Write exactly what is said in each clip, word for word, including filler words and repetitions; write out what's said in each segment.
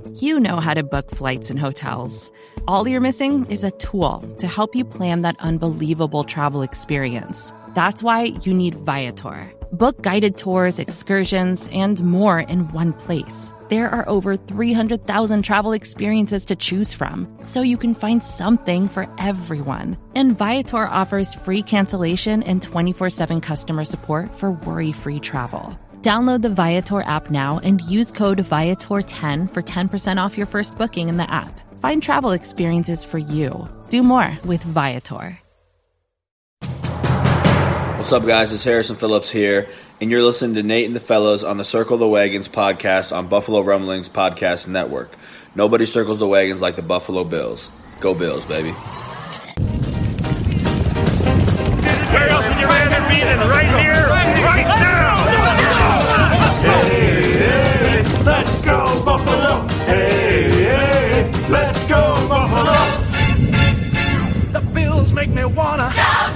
You know how to book flights and hotels. All you're missing is a tool to help you plan that unbelievable travel experience. That's why you need Viator. Book guided tours, excursions, and more in one place. There are over three hundred thousand travel experiences to choose from, so you can find something for everyone. And Viator offers free cancellation and twenty-four seven customer support for worry-free travel. Download the Viator app now and use code Viator ten for ten percent off your first booking in the app. Find travel experiences for you. Do more with Viator. What's up, guys? It's Harrison Phillips here, and you're listening to Nate and the Fellows on the Circle the Wagons podcast on Buffalo Rumblings Podcast Network. Nobody circles the wagons like the Buffalo Bills. Go Bills, baby. Where else would you rather be than right here, right now? Hey, hey, let's go Buffalo! Hey, hey, let's go Buffalo! The Bills make me wanna shout!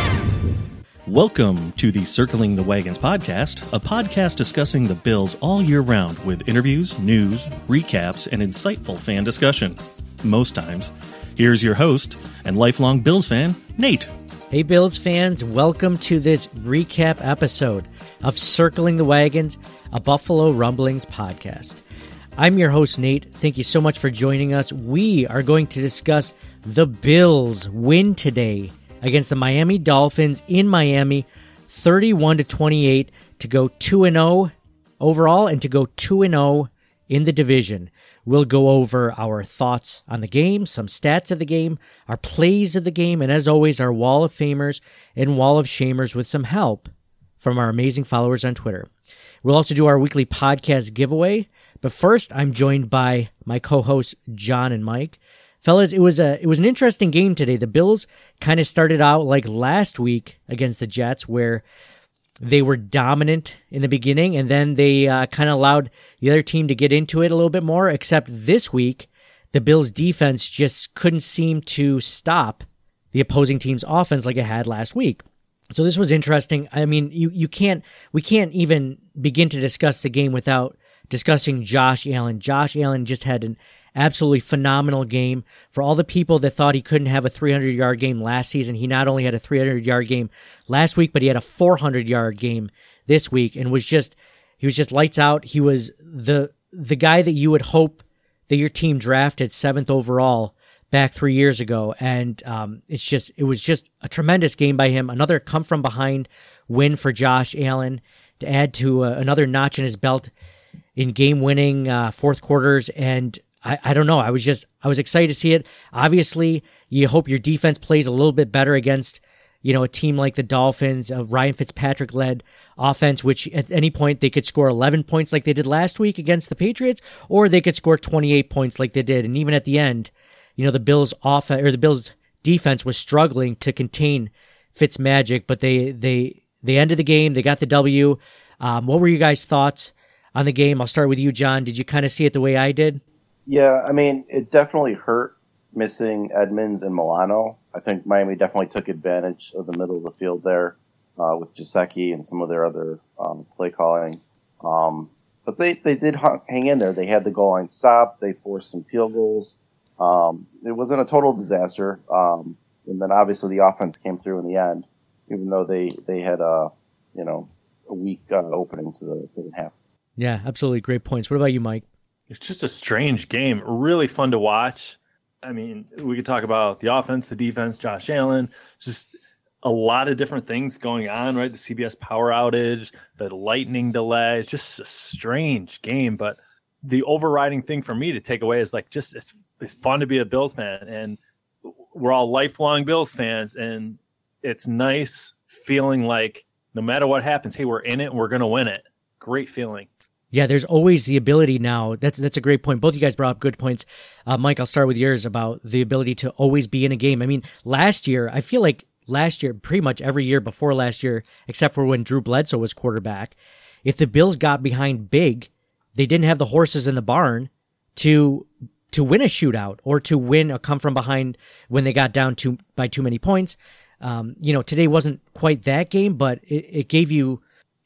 Welcome to the Circling the Wagons podcast, a podcast discussing the Bills all year round with interviews, news, recaps, and insightful fan discussion. Most times. Here's your host and lifelong Bills fan, Nate. Hey Bills fans, welcome to this recap episode of Circling the Wagons, a Buffalo Rumblings podcast. I'm your host, Nate. Thank you so much for joining us. We are going to discuss the Bills' win today against the Miami Dolphins in Miami, thirty-one to twenty-eight, to go two and oh overall and to go two and oh in the division. We'll go over our thoughts on the game, some stats of the game, our plays of the game, and as always, our Wall of Famers and Wall of Shamers with some help from our amazing followers on Twitter. We'll also do our weekly podcast giveaway, but first, I'm joined by my co-hosts, John and Mike. Fellas, it was a it was an interesting game today. The Bills kind of started out like last week against the Jets, where they were dominant in the beginning, and then they uh, kind of allowed the other team to get into it a little bit more, except this week, the Bills' defense just couldn't seem to stop the opposing team's offense like it had last week. So this was interesting. I mean, you, you can't we can't even begin to discuss the game without discussing Josh Allen. Josh Allen just had an absolutely phenomenal game. For all the people that thought he couldn't have a three hundred yard game last season, he not only had a three hundred yard game last week, but he had a four hundred yard game this week, and was just he was just lights out. He was the the guy that you would hope that your team drafted seventh overall back three years ago, and um, it's just it was just a tremendous game by him. Another come from behind win for Josh Allen to add to uh, another notch in his belt in game winning uh, fourth quarters. And I, I don't know. I was just, I was excited to see it. Obviously, you hope your defense plays a little bit better against, you know, a team like the Dolphins, a Ryan Fitzpatrick-led offense, which at any point they could score eleven points like they did last week against the Patriots, or they could score twenty-eight points like they did. And even at the end, you know, the Bills' offense or the Bills' defense was struggling to contain Fitzmagic, but they they they ended the game. They got the W. Um, what were you guys' thoughts on the game? I'll start with you, John. Did you kind of see it the way I did? Yeah, I mean, it definitely hurt missing Edmonds and Milano. I think Miami definitely took advantage of the middle of the field there uh, with Gesicki and some of their other um, play calling. Um, but they, they did hang in there. They had the goal line stop. They forced some field goals. Um, it wasn't a total disaster. Um, and then obviously the offense came through in the end, even though they, they had a, you know, a weak uh, opening to the second half. Yeah, absolutely. Great points. What about you, Mike? It's just a strange game. Really fun to watch. I mean, we could talk about the offense, the defense, Josh Allen, just a lot of different things going on, right? The C B S power outage, the lightning delay. It's just a strange game. But the overriding thing for me to take away is like just it's, it's fun to be a Bills fan. And we're all lifelong Bills fans. And it's nice feeling like no matter what happens, hey, we're in it and we're going to win it. Great feeling. Yeah, there's always the ability now. That's that's a great point. Both of you guys brought up good points. Uh, Mike, I'll start with yours about the ability to always be in a game. I mean, last year, I feel like last year, pretty much every year before last year, except for when Drew Bledsoe was quarterback, if the Bills got behind big, they didn't have the horses in the barn to to win a shootout or to win a come from behind when they got down to by too many points. Um, you know, today wasn't quite that game, but it, it gave you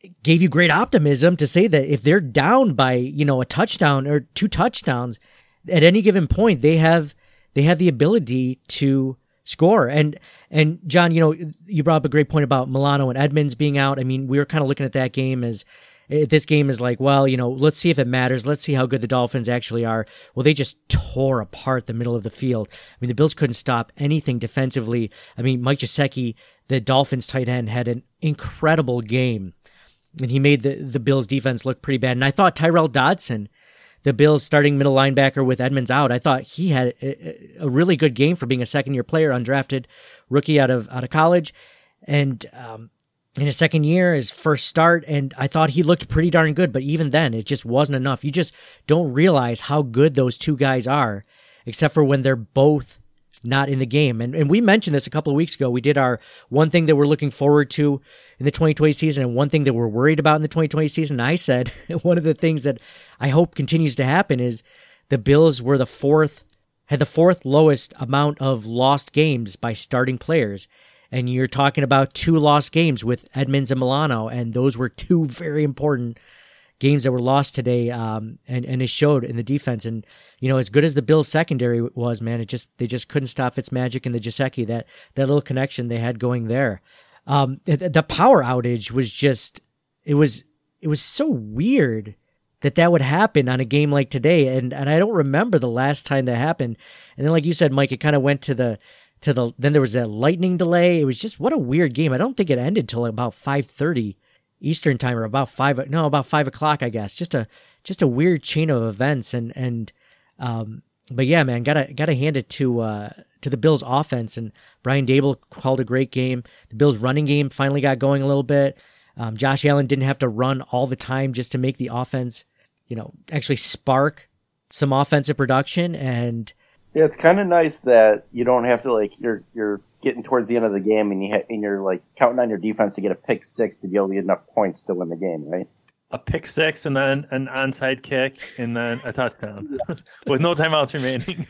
gave you great optimism to say that if they're down by, you know, a touchdown or two touchdowns at any given point, they have they have the ability to score. And and John, you know, you brought up a great point about Milano and Edmonds being out. I mean, we were kind of looking at that game as this game is like, well, you know, let's see if it matters. Let's see how good the Dolphins actually are. Well, they just tore apart the middle of the field. I mean, the Bills couldn't stop anything defensively. I mean, Mike Gesicki, the Dolphins tight end, had an incredible game, and he made the, the Bills defense look pretty bad. And I thought Tyrel Dodson, the Bills starting middle linebacker with Edmonds out, I thought he had a, a really good game for being a second-year player, undrafted rookie out of out of college. And um, in his second year, his first start, and I thought he looked pretty darn good, but even then, it just wasn't enough. You just don't realize how good those two guys are, except for when they're both not in the game. And and we mentioned this a couple of weeks ago. We did our one thing that we're looking forward to in the twenty twenty season and one thing that we're worried about in the twenty twenty season. And I said one of the things that I hope continues to happen is the Bills were the fourth, had the fourth lowest amount of lost games by starting players. And you're talking about two lost games with Edmonds and Milano, and those were two very important games that were lost today, um, and, and it showed in the defense. And, you know, as good as the Bills secondary was, man, it just they just couldn't stop Fitzmagic and the Gesicki, that, that little connection they had going there. Um, the, the power outage was just, it was it was so weird that that would happen on a game like today, and, and I don't remember the last time that happened. And then, like you said, Mike, it kind of went to the, to the, then there was a lightning delay. It was just, what a weird game. I don't think it ended till about five thirty Eastern time, or about five, no, about five o'clock, I guess. Just a, just a weird chain of events. And, and, um, but yeah, man, gotta, gotta hand it to, uh, to the Bills offense, and Brian Daboll called a great game. The Bills running game finally got going a little bit. Um, Josh Allen didn't have to run all the time just to make the offense, you know, actually spark some offensive production. And, yeah, it's kind of nice that you don't have to, like, you're you're getting towards the end of the game and you ha- and you're like counting on your defense to get a pick six to be able to get enough points to win the game, right? A pick six and then an onside kick and then a touchdown with no timeouts remaining.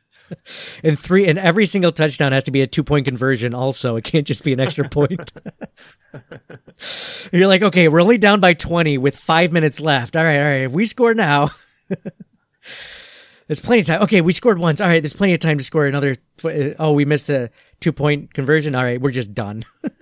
And three, and every single touchdown has to be a two point conversion. Also, it can't just be an extra point. You're like, okay, we're only down by twenty with five minutes left. All right, all right, if we score now. There's plenty of time. Okay, we scored once. All right, there's plenty of time to score another. Oh, we missed a two-point conversion. All right, we're just done.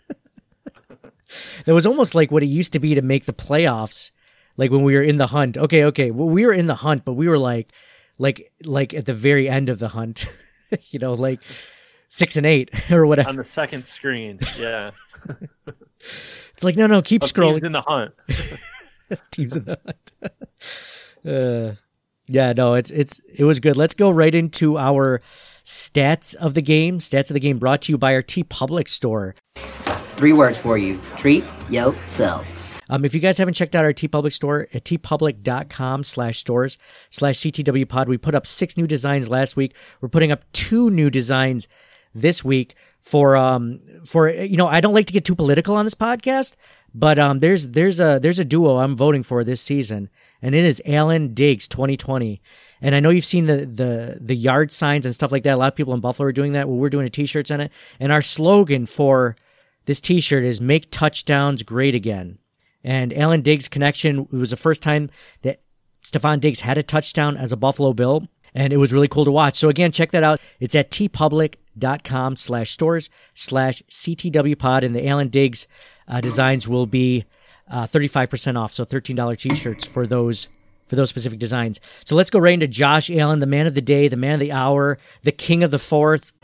That was almost like what it used to be to make the playoffs, like when we were in the hunt. Okay, okay, well, we were in the hunt, but we were like, like, like at the very end of the hunt, you know, like six and eight or whatever. On the second screen, yeah. It's like, no, no, keep of scrolling. Teams in the hunt. Teams in the hunt. uh, Yeah, no, it's it's it was good. Let's go right into our stats of the game. Stats of the game brought to you by our TeePublic store. Three words for you: treat yourself. Um, if you guys haven't checked out our TeePublic store at teepublic.com slash stores slash CTW pod, we put up six new designs last week. We're putting up two new designs this week for um for you know I don't like to get too political on this podcast, but um there's there's a there's a duo I'm voting for this season. And it is Alan Diggs twenty twenty. And I know you've seen the, the the yard signs and stuff like that. A lot of people in Buffalo are doing that. Well, we're doing a t-shirts on it. And our slogan for this t-shirt is "Make Touchdowns Great Again." And Alan Diggs' connection, it was the first time that Stephon Diggs had a touchdown as a Buffalo Bill. And it was really cool to watch. So again, check that out. It's at teepublic.com slash stores slash CTW pod. And the Alan Diggs uh, designs will be Uh, thirty-five percent off, so thirteen dollars t-shirts for those for those specific designs. So let's go right into Josh Allen, the man of the day, the man of the hour, the king of the fourth.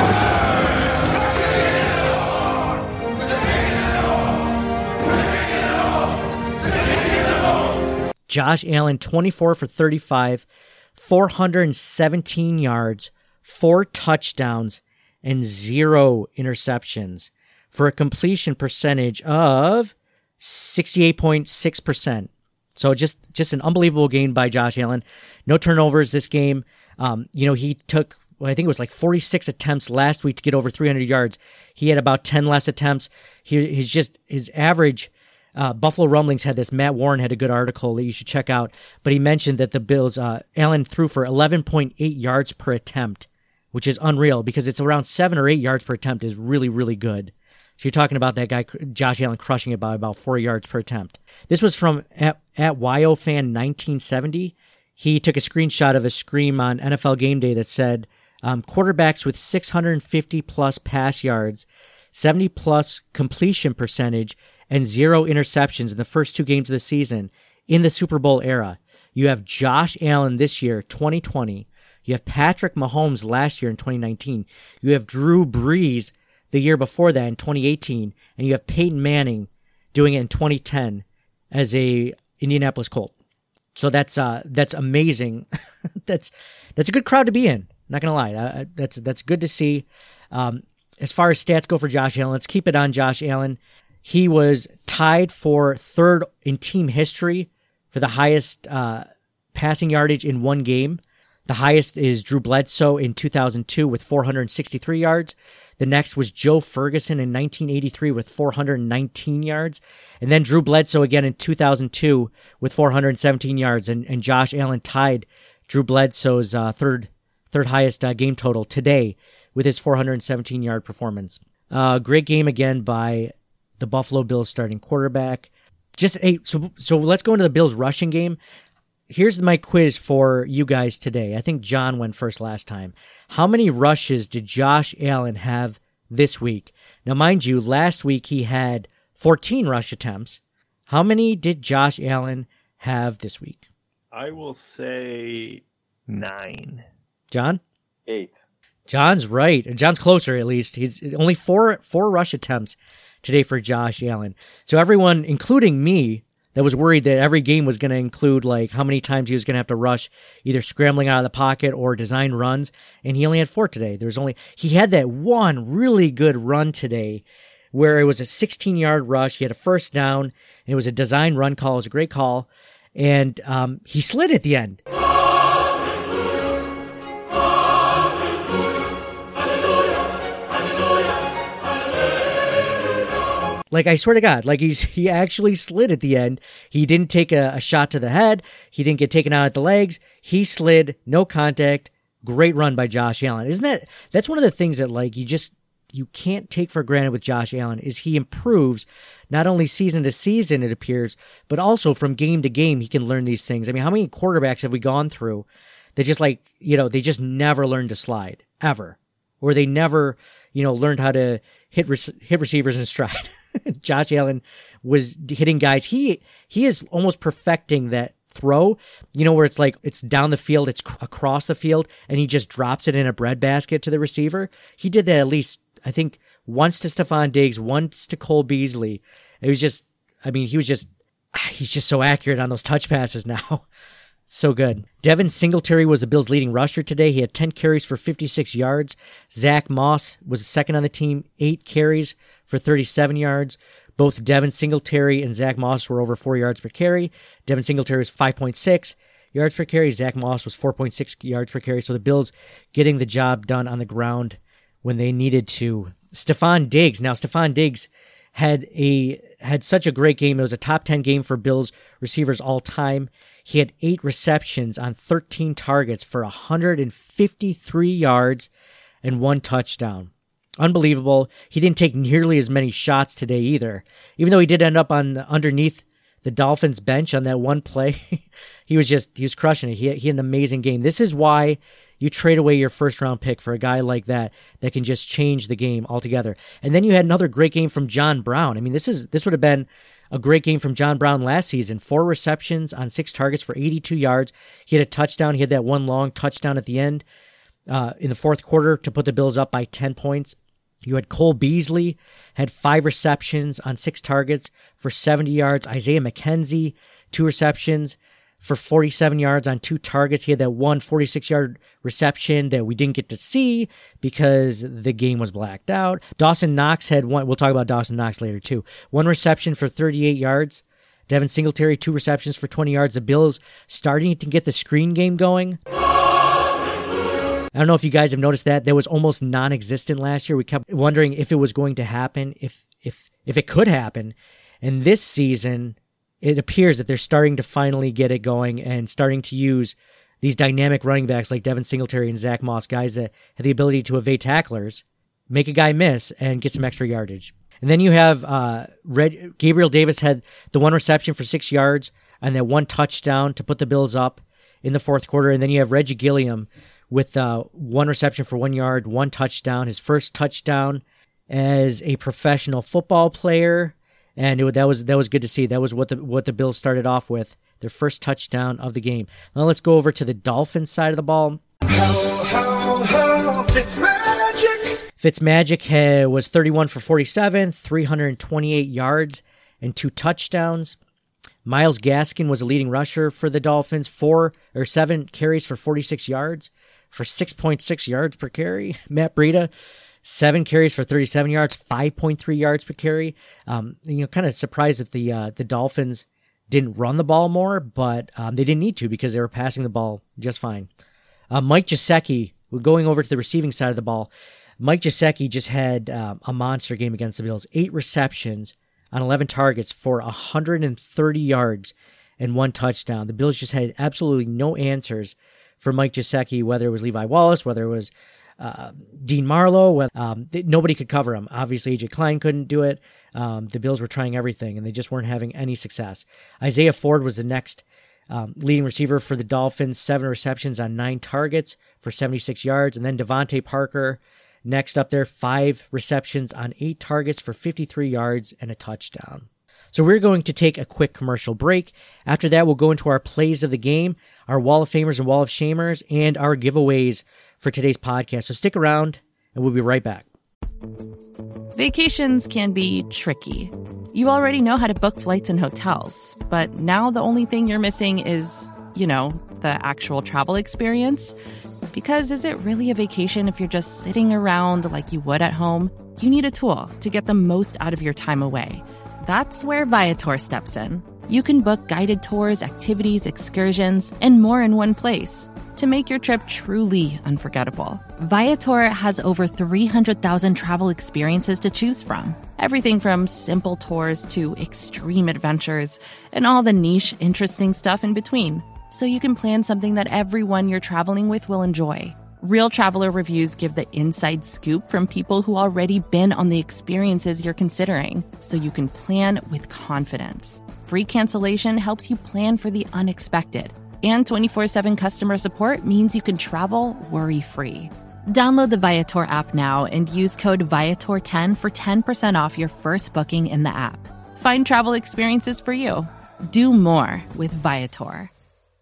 Josh Allen, twenty-four for thirty-five, four hundred seventeen yards, four touchdowns, and zero interceptions for a completion percentage of sixty-eight point six percent. So just, just an unbelievable game by Josh Allen. No turnovers this game. Um, you know, he took, well, I think it was like forty-six attempts last week to get over three hundred yards. He had about ten less attempts. He, he's just, his average, uh, Buffalo Rumblings had this, Matt Warren had a good article that you should check out, but he mentioned that the Bills, uh, Allen threw for eleven point eight yards per attempt, which is unreal because it's around seven or eight yards per attempt is really, really good. So you're talking about that guy, Josh Allen, crushing it by about four yards per attempt. This was from at, at YOFan nineteen seventy. He took a screenshot of a scream on N F L Game Day that said, um, quarterbacks with six hundred fifty plus pass yards, seventy plus completion percentage, and zero interceptions in the first two games of the season in the Super Bowl era. You have Josh Allen this year, twenty twenty. You have Patrick Mahomes last year in twenty nineteen. You have Drew Brees the year before that in twenty eighteen. And you have Peyton Manning doing it in twenty ten as a Indianapolis Colt. So that's uh, that's amazing. that's that's a good crowd to be in. Not going to lie. Uh, that's, that's good to see. Um, as far as stats go for Josh Allen, let's keep it on Josh Allen. He was tied for third in team history for the highest uh, passing yardage in one game. The highest is Drew Bledsoe in two thousand two with four hundred sixty-three yards. The next was Joe Ferguson in nineteen eighty-three with four hundred nineteen yards. And then Drew Bledsoe again in two thousand two with four hundred seventeen yards. And, and Josh Allen tied Drew Bledsoe's uh, third third highest uh, game total today with his four hundred seventeen yard performance. Uh, great game again by the Buffalo Bills starting quarterback. Just a, so so let's go into the Bills rushing game. Here's my quiz for you guys today. I think John went first last time. How many rushes did Josh Allen have this week? Now, mind you, last week he had fourteen rush attempts. How many did Josh Allen have this week? I will say nine. John? Eight. John's right. John's closer, at least. He's only four four rush attempts today for Josh Allen. So everyone, including me, that was worried that every game was going to include like how many times he was going to have to rush, either scrambling out of the pocket or design runs, and he only had four today. There was only he had that one really good run today where it was a sixteen-yard rush. He had a first down, and it was a design run call. It was a great call, and um, he slid at the end. Like, I swear to God, like he's he actually slid at the end. He didn't take a, a shot to the head. He didn't get taken out at the legs. He slid, no contact. Great run by Josh Allen. Isn't that, that's one of the things that like you just, you can't take for granted with Josh Allen is he improves not only season to season, it appears, but also from game to game, he can learn these things. I mean, how many quarterbacks have we gone through that just like, you know, they just never learned to slide ever, or they never, you know, learned how to hit, hit receivers in stride. Josh Allen was hitting guys. He he is almost perfecting that throw, you know, where it's like it's down the field, it's across the field, and he just drops it in a breadbasket to the receiver. He did that at least, I think, once to Stephon Diggs, once to Cole Beasley. It was just, I mean, he was just, he's just so accurate on those touch passes now. So good. Devin Singletary was the Bills' leading rusher today. He had ten carries for fifty-six yards. Zach Moss was second on the team, eight carries for thirty-seven yards. Both Devin Singletary and Zach Moss were over four yards per carry. Devin Singletary was five point six yards per carry. Zach Moss was four point six yards per carry. So the Bills getting the job done on the ground when they needed to. Stephon Diggs. Now, Stephon Diggs had a had such a great game. It was a top ten game for Bills receivers all time. He had eight receptions on thirteen targets for one hundred fifty-three yards and one touchdown. Unbelievable. He didn't take nearly as many shots today either. Even though he did end up on underneath the Dolphins bench on that one play, he was just, he was crushing it. He, he had an amazing game. This is why you trade away your first round pick for a guy like that that can just change the game altogether. And then you had another great game from John Brown. I mean, this is this would have been a great game from John Brown last season. Four receptions on six targets for eighty-two yards. He had a touchdown. He had that one long touchdown at the end uh, in the fourth quarter to put the Bills up by ten points. You had Cole Beasley, had five receptions on six targets for seventy yards. Isaiah McKenzie, two receptions for forty-seven yards on two targets. He had that one forty-six-yard reception that we didn't get to see because the game was blacked out. Dawson Knox had one. We'll talk about Dawson Knox later, too. One reception for thirty-eight yards. Devin Singletary, two receptions for twenty yards. The Bills starting to get the screen game going. I don't know if you guys have noticed that. That was almost non-existent last year. We kept wondering if it was going to happen, if if if it could happen. And this season, it appears that they're starting to finally get it going and starting to use these dynamic running backs like Devin Singletary and Zach Moss, guys that have the ability to evade tacklers, make a guy miss, and get some extra yardage. And then you have uh, Red, Gabriel Davis had the one reception for six yards and then one touchdown to put the Bills up in the fourth quarter. And then you have Reggie Gilliam with uh, one reception for one yard, one touchdown, his first touchdown as a professional football player. And it, that was that was good to see. That was what the what the Bills started off with, their first touchdown of the game. Now let's go over to the Dolphins side of the ball. Ho, ho, ho, Fitzmagic. Fitzmagic had, was thirty-one for forty-seven, three hundred twenty-eight yards, and two touchdowns. Myles Gaskin was a leading rusher for the Dolphins, four or seven carries for forty-six yards, for six point six yards per carry. Matt Breida, seven carries for thirty-seven yards, five point three yards per carry. Um, you know, kind of surprised that the uh, the Dolphins didn't run the ball more, but um, they didn't need to because they were passing the ball just fine. Uh, Mike Gesicki, going over to the receiving side of the ball, Mike Gesicki just had um, a monster game against the Bills. Eight receptions on eleven targets for one hundred thirty yards and one touchdown. The Bills just had absolutely no answers for Mike Gesicki, whether it was Levi Wallace, whether it was uh, Dean Marlowe. Whether, um, they, nobody could cover him. Obviously, A J Klein couldn't do it. Um, the Bills were trying everything, and they just weren't having any success. Isaiah Ford was the next um, leading receiver for the Dolphins, seven receptions on nine targets for seventy-six yards. And then Devontae Parker, next up there, five receptions on eight targets for fifty-three yards and a touchdown. So we're going to take a quick commercial break. After that, we'll go into our plays of the game, our Wall of Famers and Wall of Shamers, and our giveaways for today's podcast. So stick around, and we'll be right back. Vacations can be tricky. You already know how to book flights and hotels, but now the only thing you're missing is, you know, the actual travel experience. Because is it really a vacation if you're just sitting around like you would at home? You need a tool to get the most out of your time away. That's where Viator steps in. You can book guided tours, activities, excursions, and more in one place to make your trip truly unforgettable. Viator has over three hundred thousand travel experiences to choose from. Everything from simple tours to extreme adventures and all the niche, interesting stuff in between. So you can plan something that everyone you're traveling with will enjoy. Real traveler reviews give the inside scoop from people who already been on the experiences you're considering, so you can plan with confidence. Free cancellation helps you plan for the unexpected. And twenty-four seven customer support means you can travel worry-free. Download the Viator app now and use code Viator ten for ten percent off your first booking in the app. Find travel experiences for you. Do more with Viator.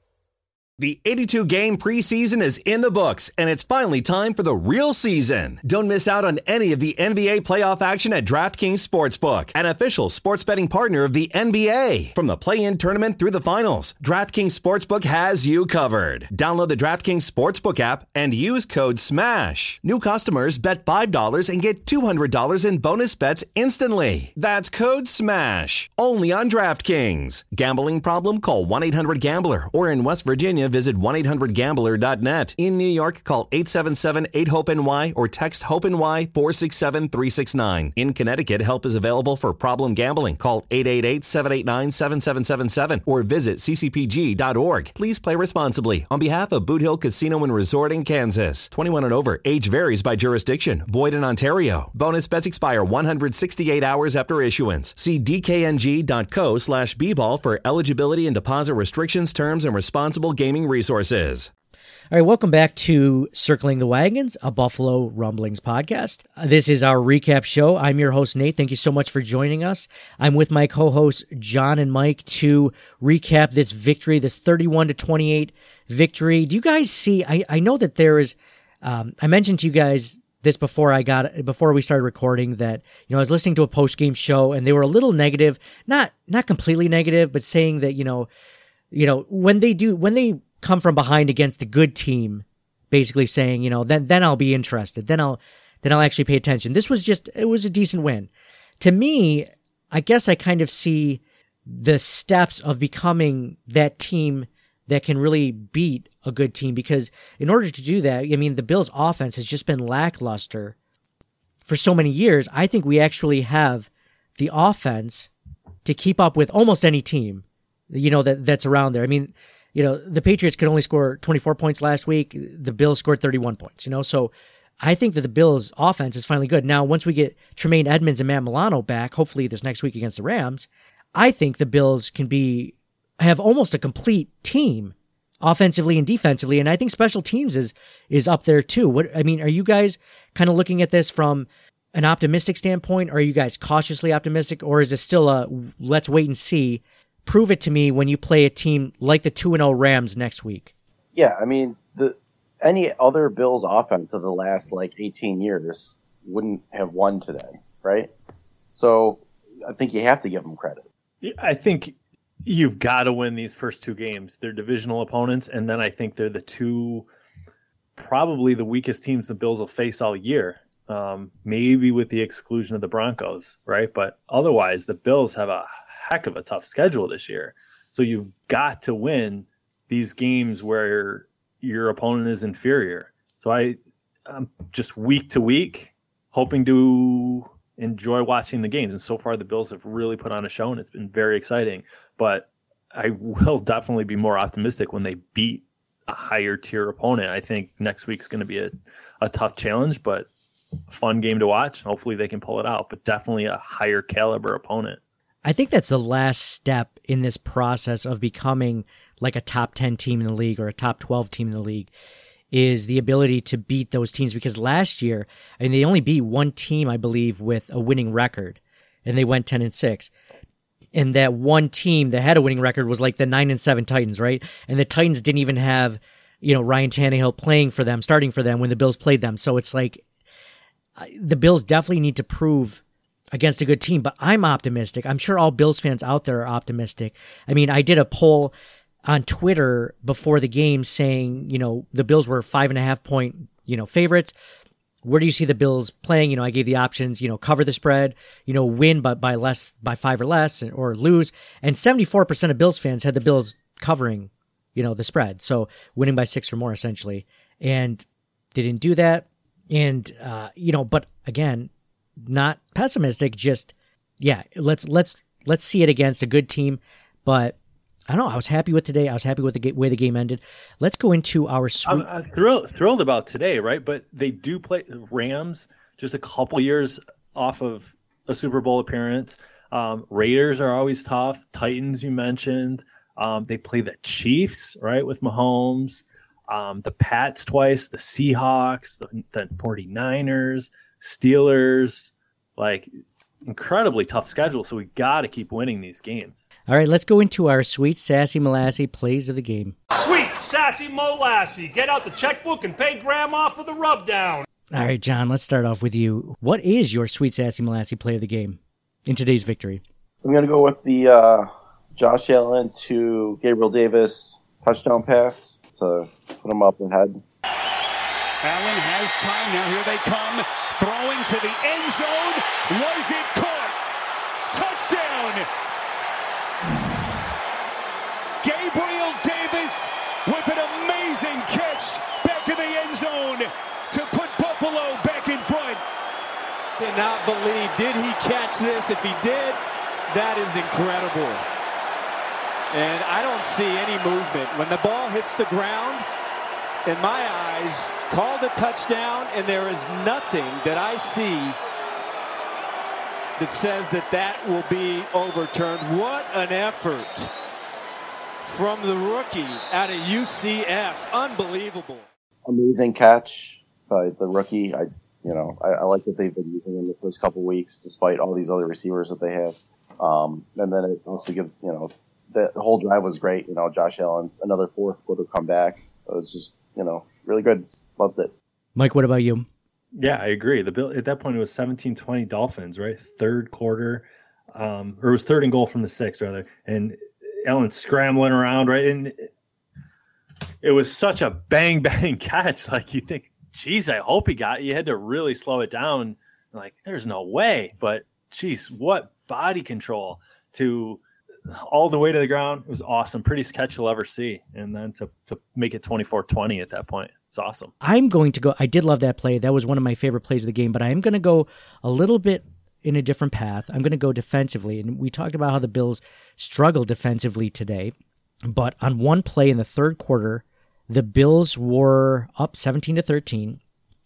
The eighty-two game preseason is in the books, and it's finally time for the real season. Don't miss out on any of the N B A playoff action at DraftKings Sportsbook, an official sports betting partner of the N B A. From the play-in tournament through the finals, DraftKings Sportsbook has you covered. Download the DraftKings Sportsbook app and use code SMASH. New customers bet five dollars and get two hundred dollars in bonus bets instantly. That's code SMASH. Only on DraftKings. Gambling problem? Call one eight hundred gambler, or in West Virginia, visit one eight hundred gambler dot net. In New York, call eight seven seven eight hope N Y or text HOPE-NY four six seven three six nine. In Connecticut, help is available for problem gambling. Call eight eight eight seven eight nine seven seven seven seven or visit c c p g dot org. Please play responsibly. On behalf of Boot Hill Casino and Resort in Kansas. twenty-one and over. Age varies by jurisdiction. Void in Ontario. Bonus bets expire one hundred sixty-eight hours after issuance. See d k n g dot co slash b ball for eligibility and deposit restrictions, terms, and responsible gaming resources. All right, welcome back to Circling the Wagons, a Buffalo Rumblings podcast. This is our recap show. I'm your host, Nate. Thank you so much for joining us. I'm with my co-hosts, John and Mike, to recap this victory, this thirty-one to twenty-eight victory. Do you guys see, I, I know that there is, um, I mentioned to you guys this before I got, before we started recording, that, you know, I was listening to a post-game show and they were a little negative, not, not completely negative, but saying that, you know, you know, when they do, when they come from behind against a good team, basically saying, you know, then then I'll be interested. Then I'll then I'll actually pay attention. This was just, it was a decent win. To me, I guess I kind of see the steps of becoming that team that can really beat a good team, because in order to do that, I mean, the Bills' offense has just been lackluster for so many years. I think we actually have the offense to keep up with almost any team, you know, that that's around there. I mean, you know, the Patriots could only score twenty-four points last week. The Bills scored thirty-one points, you know, so I think that the Bills' offense is finally good. Now, once we get Tremaine Edmonds and Matt Milano back, hopefully this next week against the Rams, I think the Bills can be have almost a complete team offensively and defensively, and I think special teams is is up there too. What I mean, are you guys kind of looking at this from an optimistic standpoint, or are you guys cautiously optimistic, or is it still a let's wait and see? Prove it to me when you play a team like the two and oh Rams next week. Yeah, I mean, the any other Bills offense of the last like eighteen years wouldn't have won today, right? So I think you have to give them credit. I think you've got to win these first two games. They're divisional opponents, and then I think they're the two probably the weakest teams the Bills will face all year, um, maybe with the exclusion of the Broncos, right? But otherwise, the Bills have a heck of a tough schedule this year. So you've got to win these games where your opponent is inferior. So I, I'm just week to week hoping to enjoy watching the games. And so far the Bills have really put on a show and it's been very exciting, but I will definitely be more optimistic when they beat a higher tier opponent. I think next week's going to be a, a tough challenge, but a fun game to watch. Hopefully they can pull it out, but definitely a higher caliber opponent. I think that's the last step in this process of becoming like a top ten team in the league or a top twelve team in the league is the ability to beat those teams. Because last year, I mean, they only beat one team, I believe, with a winning record, and they went ten and six. And that one team that had a winning record was like the nine and seven Titans, right? And the Titans didn't even have, you know, Ryan Tannehill playing for them, starting for them when the Bills played them. So it's like the Bills definitely need to prove against a good team, but I'm optimistic. I'm sure all Bills fans out there are optimistic. I mean, I did a poll on Twitter before the game saying, you know, the Bills were five and a half point, you know, favorites. Where do you see the Bills playing? You know, I gave the options, you know, cover the spread, you know, win by, by less, by five or less, or lose. And seventy-four percent of Bills fans had the Bills covering, you know, the spread. So winning by six or more essentially. And they didn't do that. And, uh, you know, but again, not pessimistic, just, yeah, let's, let's, let's see it against a good team. But I don't know. I was happy with today. I was happy with the way the game ended. Let's go into our sweet. I'm, I'm thrilled, thrilled about today, right? But they do play Rams just a couple years off of a Super Bowl appearance. Um, Raiders are always tough. Titans, you mentioned. Um, they play the Chiefs, right, with Mahomes. Um, the Pats twice, the Seahawks, the, the 49ers, Steelers. Like, incredibly tough schedule. So we got to keep winning these games. All right, let's go into our sweet, sassy, molassy plays of the game. Sweet, sassy, molassy. Get out the checkbook and pay Grandma for the rubdown. All right, John, let's start off with you. What is your sweet, sassy, molassy play of the game in today's victory? I'm going to go with the uh, Josh Allen to Gabriel Davis touchdown pass to put him up ahead. Allen has time now. Here they come. Throwing to the end zone. Was it caught? Touchdown! Gabriel Davis with an amazing catch back in the end zone to put Buffalo back in front. Did not believe, did he catch this? If he did, that is incredible. And I don't see any movement. When the ball hits the ground, in my eyes, called a touchdown, and there is nothing that I see that says that that will be overturned. What an effort from the rookie out of U C F. Unbelievable. Amazing catch by the rookie. I, you know, I, I like that they've been using him the first couple weeks, despite all these other receivers that they have. Um, and then it also gives, you know, the whole drive was great. You know, Josh Allen's another fourth quarter comeback. It was just, you know, really good. Loved it. Mike, what about you? Yeah, I agree. The Bill at that point it was seventeen twenty Dolphins, right? Third quarter, um, or it was third and goal from the six, rather. And Allen scrambling around, right? And it was such a bang bang catch. Like you think, geez, I hope he got it. You had to really slow it down. Like, there's no way. But geez, what body control to all the way to the ground. It was awesome. Prettiest catch you'll ever see. And then to, to make it twenty-four twenty at that point. It's awesome. I'm going to go, I did love that play. That was one of my favorite plays of the game, but I am going to go a little bit in a different path. I'm going to go defensively. And we talked about how the Bills struggled defensively today. But on one play in the third quarter, the Bills were up seventeen to thirteen.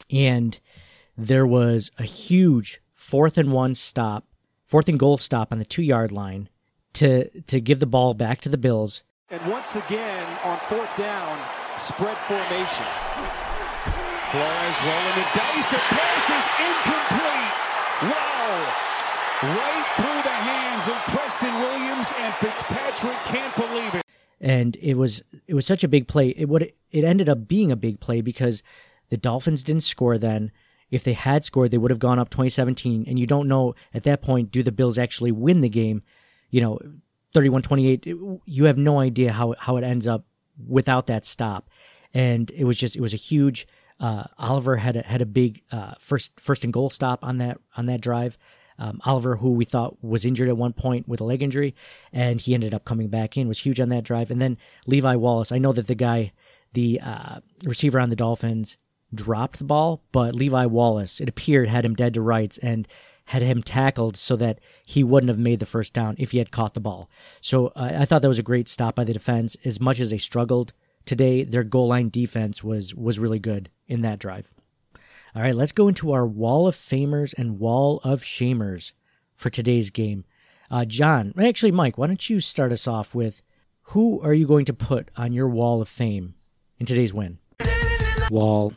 and there was a huge fourth and one stop, fourth and goal stop on the two-yard line to to give the ball back to the Bills. And once again, on fourth down, spread formation. Flores rolling the dice. The pass is incomplete. Wow. Right through the hands of Preston Williams, and Fitzpatrick can't believe it. And it was it was such a big play. It would it ended up being a big play because the Dolphins didn't score then. If they had scored, they would have gone up twenty seventeen, and you don't know at that point, do the Bills actually win the game? You know, thirty-one twenty-eight, you have no idea how, how it ends up without that stop. And it was just, it was a huge, uh, Oliver had a, had a big, uh, first, first and goal stop on that, on that drive. Um, Oliver, who we thought was injured at one point with a leg injury, and he ended up coming back in, was huge on that drive. And then Levi Wallace, I know that the guy, the, uh, receiver on the Dolphins dropped the ball, but Levi Wallace, it appeared, had him dead to rights and had him tackled so that he wouldn't have made the first down if he had caught the ball. So uh, I thought that was a great stop by the defense. As much as they struggled today, their goal line defense was was really good in that drive. All right, let's go into our Wall of Famers and Wall of Shamers for today's game. Uh, John, actually, Mike, why don't you start us off with who are you going to put on your Wall of Fame in today's win? Wall.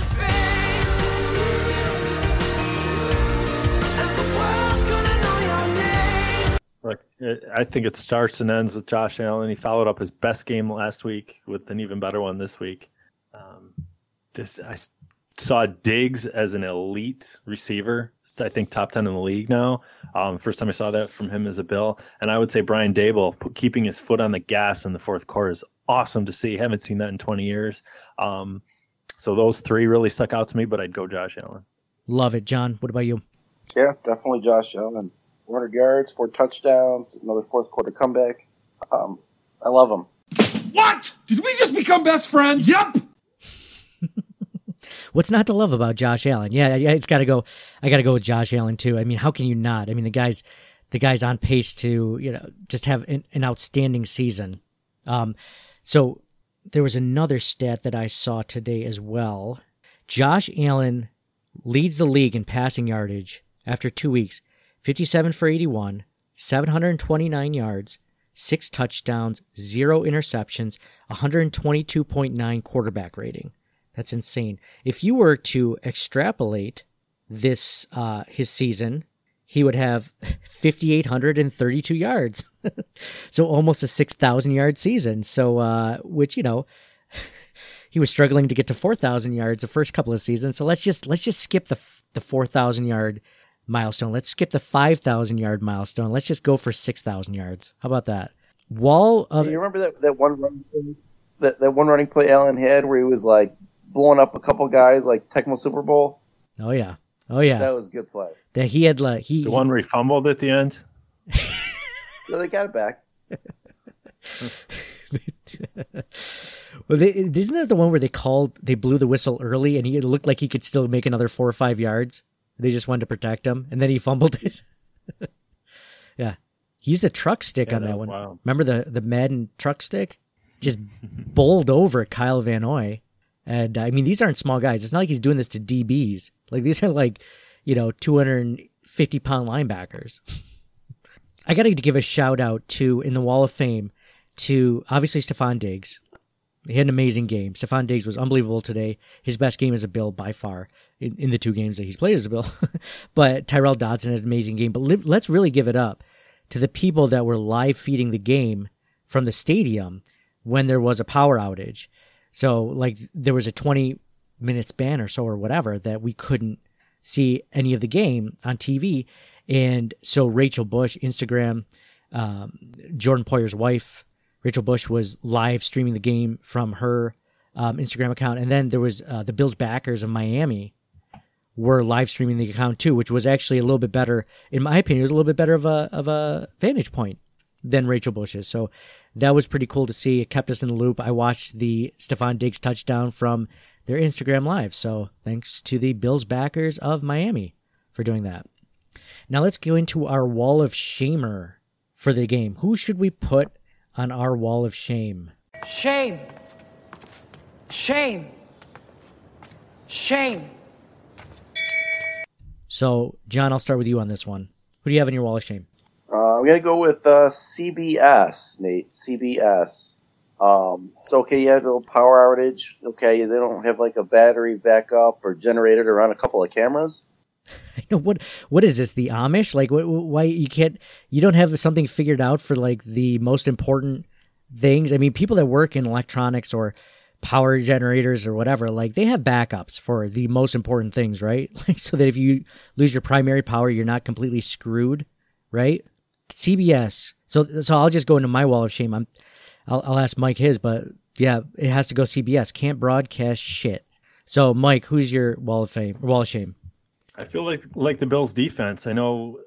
Look, I think it starts and ends with Josh Allen. He followed up his best game last week with an even better one this week. Um, this I saw Diggs as an elite receiver. I think top ten in the league now. Um, first time I saw that from him as a Bill. And I would say Brian Daboll keeping his foot on the gas in the fourth quarter is awesome to see. Haven't seen that in twenty years. Um, so those three really stuck out to me, but I'd go Josh Allen. Love it. John, what about you? Yeah, definitely Josh Allen. four hundred yards, four touchdowns, another fourth quarter comeback. Um, I love him. What? Did we just become best friends? Yep. What's not to love about Josh Allen? Yeah, it's got to go. I got to go with Josh Allen too. I mean, how can you not? I mean, the guy's the guy's on pace to, you know, just have an, an outstanding season. Um, so there was another stat that I saw today as well. Josh Allen leads the league in passing yardage after two weeks. fifty-seven for eighty-one, seven hundred twenty-nine yards, six touchdowns, zero interceptions, one twenty-two point nine quarterback rating. That's insane. If you were to extrapolate this, uh, his season, he would have five thousand eight hundred thirty-two yards. So almost a six thousand yard season. So, uh, which, you know, he was struggling to get to four thousand yards the first couple of seasons. So let's just, let's just skip the, the four thousand yard milestone. Let's skip the five thousand yard milestone. Let's just go for six thousand yards. How about that? Wall of... Do you remember that, that one running play, that, that one running play Allen had where he was like blowing up a couple guys like Tecmo Super Bowl? Oh yeah. Oh yeah. That was a good play. That he had like he the one where he fumbled at the end. So they got it back. Well, they, isn't that the one where they called, they blew the whistle early, and he it looked like he could still make another four or five yards? They just wanted to protect him, and then he fumbled it. Yeah, he used a truck stick yeah, on that, that one. Wild. Remember the the Madden truck stick? Just bowled over Kyle Van Noy. And I mean, these aren't small guys. It's not like he's doing this to D Bs. Like these are like, you know, two hundred fifty pound linebackers. I got to give a shout out to, in the Wall of Fame, to obviously Stephon Diggs. He had an amazing game. Stephon Diggs was unbelievable today. His best game as a Bill by far in, in the two games that he's played as a Bill. But Tyrell Dodson has an amazing game. But live, let's really give it up to the people that were live feeding the game from the stadium when there was a power outage. So like there was a twenty minute span or so or whatever that we couldn't see any of the game on T V. And so Rachel Bush, Instagram, um, Jordan Poyer's wife, Rachel Bush was live streaming the game from her um, Instagram account. And then there was uh, the Bills backers of Miami were live streaming the account too, which was actually a little bit better. In my opinion, it was a little bit better of a, of a vantage point than Rachel Bush's. So that was pretty cool to see. It kept us in the loop. I watched the Stephon Diggs touchdown from their Instagram live. So thanks to the Bills backers of Miami for doing that. Now let's go into our Wall of Shamer for the game. Who should we put on our Wall of Shame? Shame. Shame. Shame. So, John, I'll start with you on this one. Who do you have in your wall of shame? Uh, I'm going to go with uh, C B S, Nate. C B S. Um, it's okay, you had a little power outage. Okay, they don't have like a battery backup or generator to run a couple of cameras. What what is this? The Amish? Like, what, why you can't? You don't have something figured out for like the most important things? I mean, people that work in electronics or power generators or whatever, like they have backups for the most important things, right? Like, so that if you lose your primary power, you're not completely screwed, right? C B S. So so I'll just go into my wall of shame. I'm I'll, I'll ask Mike his, but yeah, it has to go C B S. Can't broadcast shit. So Mike, who's your wall of fame? Wall of shame? I feel like like the Bills' defense. I know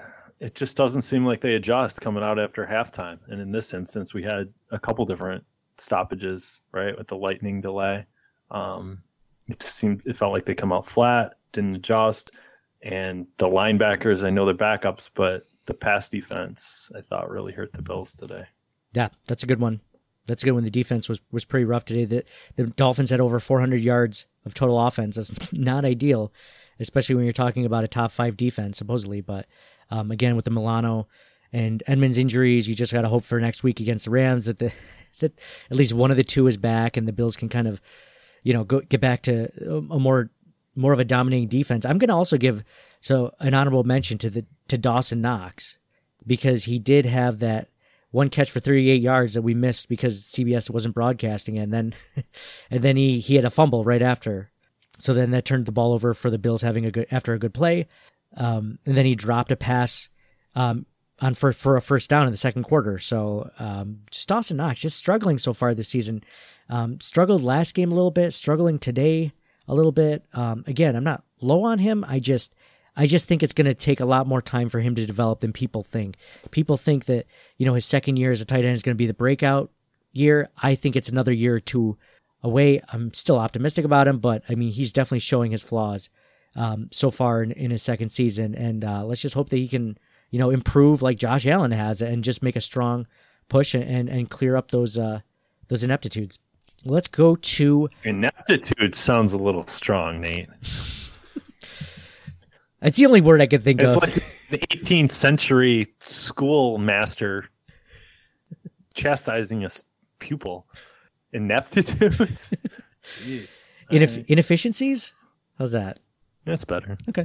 it just doesn't seem like they adjust coming out after halftime. And in this instance, we had a couple different stoppages, right, with the lightning delay. Um, it just seemed it felt like they come out flat, didn't adjust, and the linebackers. I know they're backups, but the pass defense I thought really hurt the Bills today. Yeah, that's a good one. That's a good one. The defense was, was pretty rough today. The, the Dolphins had over four hundred yards of total offense. That's not ideal, especially when you're talking about a top five defense, supposedly. But um, again, with the Milano and Edmonds injuries, you just got to hope for next week against the Rams that the that at least one of the two is back and the Bills can kind of, you know, go get back to a more more of a dominating defense. I'm going to also give so an honorable mention to the to Dawson Knox because he did have that one catch for thirty-eight yards that we missed because C B S wasn't broadcasting, and then and then he, he had a fumble right after. So then that turned the ball over for the Bills having a good after a good play. Um, and then he dropped a pass um, on for for a first down in the second quarter. So um, just Dawson Knox just struggling so far this season. Um, struggled last game a little bit, struggling today a little bit. Um, again, I'm not low on him. I just I just think it's going to take a lot more time for him to develop than people think. People think that, you know, his second year as a tight end is going to be the breakout year. I think it's another year or two away. I'm still optimistic about him, but I mean, he's definitely showing his flaws um, so far in, in his second season. And uh, let's just hope that he can, you know, improve like Josh Allen has and just make a strong push and, and clear up those, uh, those ineptitudes. Let's go to... Ineptitude sounds a little strong, Nate. It's the only word I could think it's of. It's like the eighteenth century schoolmaster chastising a pupil. Ineptitudes? Ineff- right. Inefficiencies? How's that? That's better. Okay.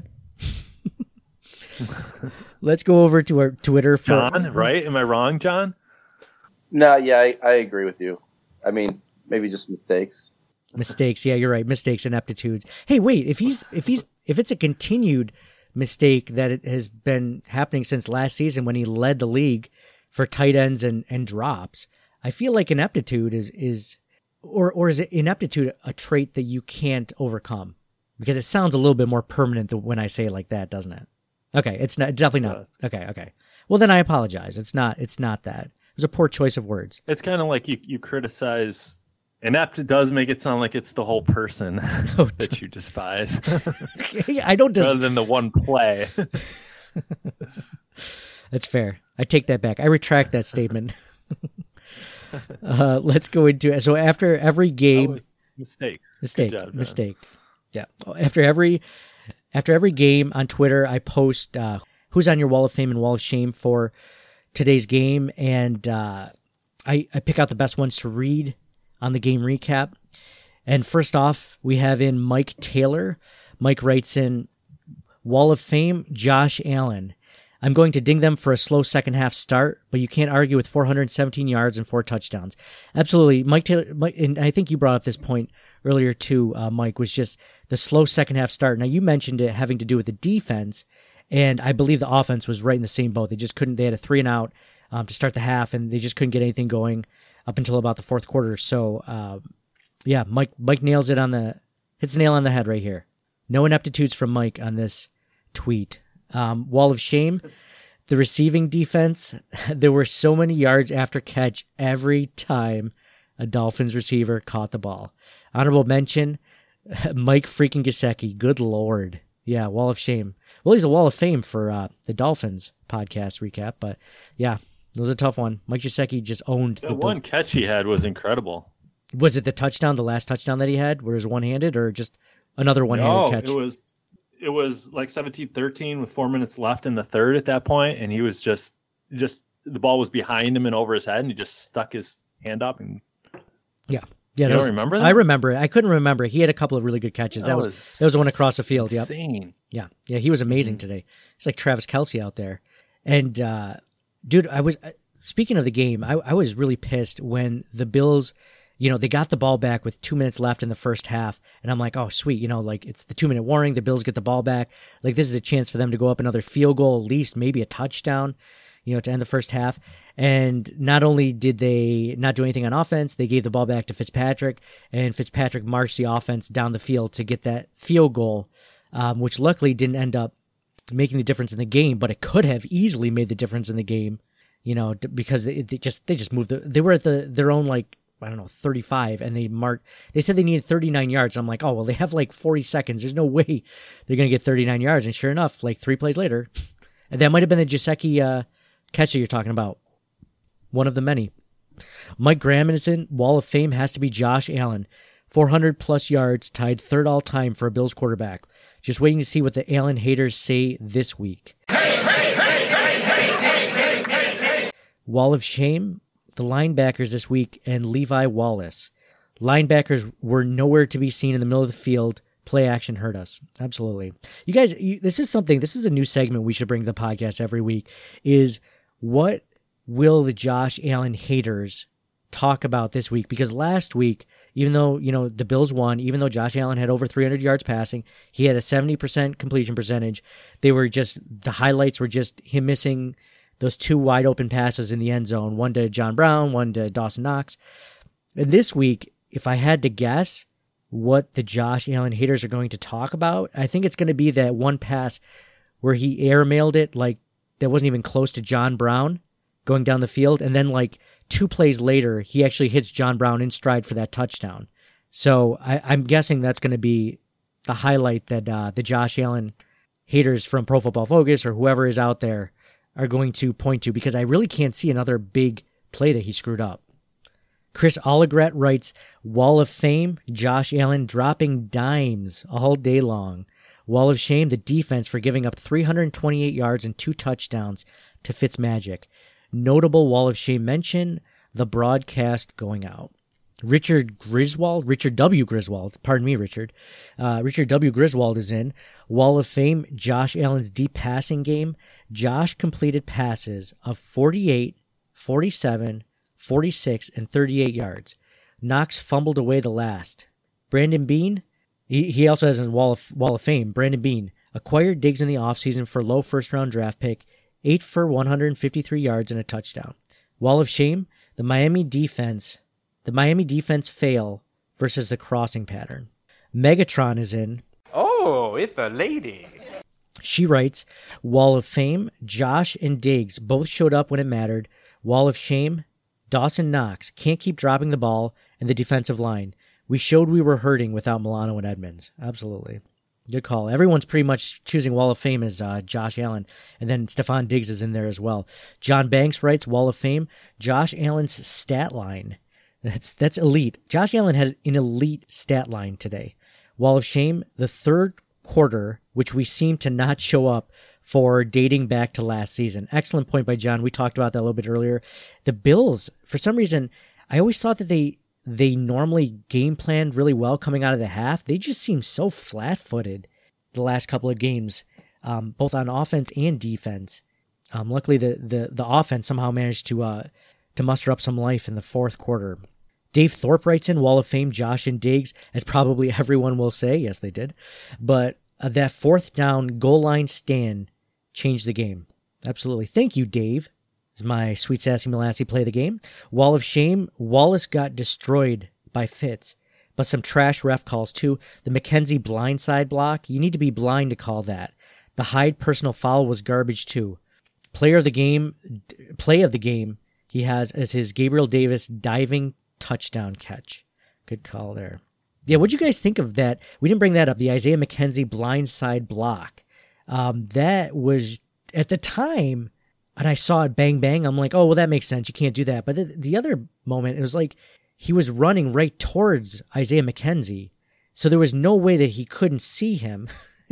Let's go over to our Twitter. For... John, right? Am I wrong, John? No, yeah, I, I agree with you. I mean, maybe just mistakes. Mistakes, yeah, you're right. Mistakes, ineptitudes. Hey, wait, if he's if he's if it's a continued mistake that it has been happening since last season when he led the league for tight ends and, and drops, I feel like ineptitude is is or or is ineptitude a trait that you can't overcome? Because it sounds a little bit more permanent than when I say it like that, doesn't it? Okay, it's not definitely not. Okay, okay. Well, then I apologize. It's not it's not that. It was a poor choice of words. It's kind of like you you criticize. Inept does make it sound like it's the whole person oh, that you despise. I don't dis- rather than the one play. That's fair. I take that back. I retract that statement. uh, let's go into it. So after every game, oh, mistake, mistake, job, mistake. Yeah. After every after every game on Twitter, I post uh, who's on your wall of fame and wall of shame for today's game, and uh, I I pick out the best ones to read on the game recap. And first off, we have in Mike Taylor. Mike writes in, Wall of Fame, Josh Allen. I'm going to ding them for a slow second half start, but you can't argue with four hundred seventeen yards and four touchdowns. Absolutely. Mike Taylor, Mike, and I think you brought up this point earlier too, uh, Mike, was just the slow second half start. Now you mentioned it having to do with the defense, and I believe the offense was right in the same boat. They just couldn't, they had a three and out um, to start the half, and they just couldn't get anything going up until about the fourth quarter. So, uh, yeah, Mike Mike nails it on the, hits the nail on the head right here. No ineptitudes from Mike on this tweet. Um, wall of shame, the receiving defense. There were so many yards after catch every time a Dolphins receiver caught the ball. Honorable mention, Mike freaking Gesicki. Good Lord. Yeah, wall of shame. Well, he's a wall of fame for uh, the Dolphins podcast recap, but yeah. It was a tough one. Mike Gesicki just owned the the one Bills. Catch he had was incredible. Was it the touchdown, the last touchdown that he had, where it was one-handed, or just another one-handed no, catch? it was it was like seventeen thirteen with four minutes left in the third at that point, and he was just just the ball was behind him and over his head, and he just stuck his hand up and yeah. Yeah, you don't was, remember that? I remember it. I couldn't remember. He had a couple of really good catches. That, that was, was that was the one across the field. Yep. Insane. Yeah, yeah, he was amazing mm-hmm. today. It's like Travis Kelce out there. And uh, dude, I was speaking of the game. I, I was really pissed when the Bills, you know, they got the ball back with two minutes left in the first half, and I'm like, oh sweet, you know, like it's the two minute warning. The Bills get the ball back. Like this is a chance for them to go up another field goal, at least maybe a touchdown, you know, to end the first half. And not only did they not do anything on offense, they gave the ball back to Fitzpatrick, and Fitzpatrick marched the offense down the field to get that field goal, um, which luckily didn't end up making the difference in the game, but it could have easily made the difference in the game, you know, because they, they just they just moved. The, they were at the their own like I don't know thirty-five, and they marked. They said they needed thirty-nine yards. I'm like, oh well, they have like forty seconds. There's no way they're gonna get thirty-nine yards. And sure enough, like three plays later, and that might have been the Gesicki uh, catch that you're talking about. One of the many. Mike Graham is in. Wall of Fame has to be Josh Allen. four hundred plus yards, tied third all time for a Bills quarterback. Just waiting to see what the Allen haters say this week. Hey, hey, hey, hey, hey, hey, hey, hey. Wall of Shame, the linebackers this week, and Levi Wallace. Linebackers were nowhere to be seen in the middle of the field. Play action hurt us. Absolutely. You guys, you, this is something, this is a new segment we should bring to the podcast every week, is what will the Josh Allen haters talk about this week? Because last week, even though, you know, the Bills won, even though Josh Allen had over three hundred yards passing, he had a seventy percent completion percentage. They were just, the highlights were just him missing those two wide open passes in the end zone, one to John Brown, one to Dawson Knox. And this week, if I had to guess what the Josh Allen haters are going to talk about, I think it's going to be that one pass where he airmailed it, like that wasn't even close to John Brown going down the field, and then like two plays later, he actually hits John Brown in stride for that touchdown. So I, I'm guessing that's going to be the highlight that uh, the Josh Allen haters from Pro Football Focus or whoever is out there are going to point to, because I really can't see another big play that he screwed up. Chris Allegret writes, Wall of Fame, Josh Allen dropping dimes all day long. Wall of Shame, the defense for giving up three hundred twenty-eight yards and two touchdowns to Fitzmagic. Notable Wall of Shame mention, the broadcast going out. Richard Griswold, Richard W. Griswold, pardon me, Richard. Uh, Richard W. Griswold is in. Wall of Fame, Josh Allen's deep passing game. Josh completed passes of forty-eight, forty-seven, forty-six, and thirty-eight yards. Knox fumbled away the last. Brandon Beane, he, he also has his Wall of, Wall of Fame. Brandon Beane acquired Diggs in the offseason for low first-round draft pick. eight for one hundred fifty-three yards and a touchdown. Wall of Shame, the Miami defense, the Miami defense fail versus the crossing pattern. Megatron is in. Oh, it's a lady. She writes, Wall of Fame, Josh and Diggs both showed up when it mattered. Wall of Shame, Dawson Knox can't keep dropping the ball, and the defensive line. We showed we were hurting without Milano and Edmonds. Absolutely. Good call. Everyone's pretty much choosing Wall of Fame as uh, Josh Allen, and then Stephon Diggs is in there as well. John Banks writes, Wall of Fame, Josh Allen's stat line. That's that's elite. Josh Allen had an elite stat line today. Wall of Shame, the third quarter, which we seem to not show up for dating back to last season. Excellent point by John. We talked about that a little bit earlier. The Bills, for some reason, I always thought that they they normally game planned really well coming out of the half. They just seem so flat-footed the last couple of games, um, both on offense and defense. Um, luckily, the, the the offense somehow managed to uh, to muster up some life in the fourth quarter. Dave Thorpe writes in, Wall of Fame, Josh and Diggs, as probably everyone will say. Yes, they did. But uh, that fourth down goal line stand changed the game. Absolutely. Thank you, Dave. This is my Sweet Sassy Molassy play of the game. Wall of Shame, Wallace got destroyed by Fitz. But some trash ref calls too. The McKenzie blindside block, you need to be blind to call that. The Hyde personal foul was garbage too. Player of the game, play of the game, he has as his Gabriel Davis diving touchdown catch. Good call there. Yeah, what'd you guys think of that? We didn't bring that up. The Isaiah McKenzie blindside block. Um, that was, at the time, and I saw it bang, bang, I'm like, oh, well, that makes sense. You can't do that. But the, the other moment, it was like he was running right towards Isaiah McKenzie. So there was no way that he couldn't see him.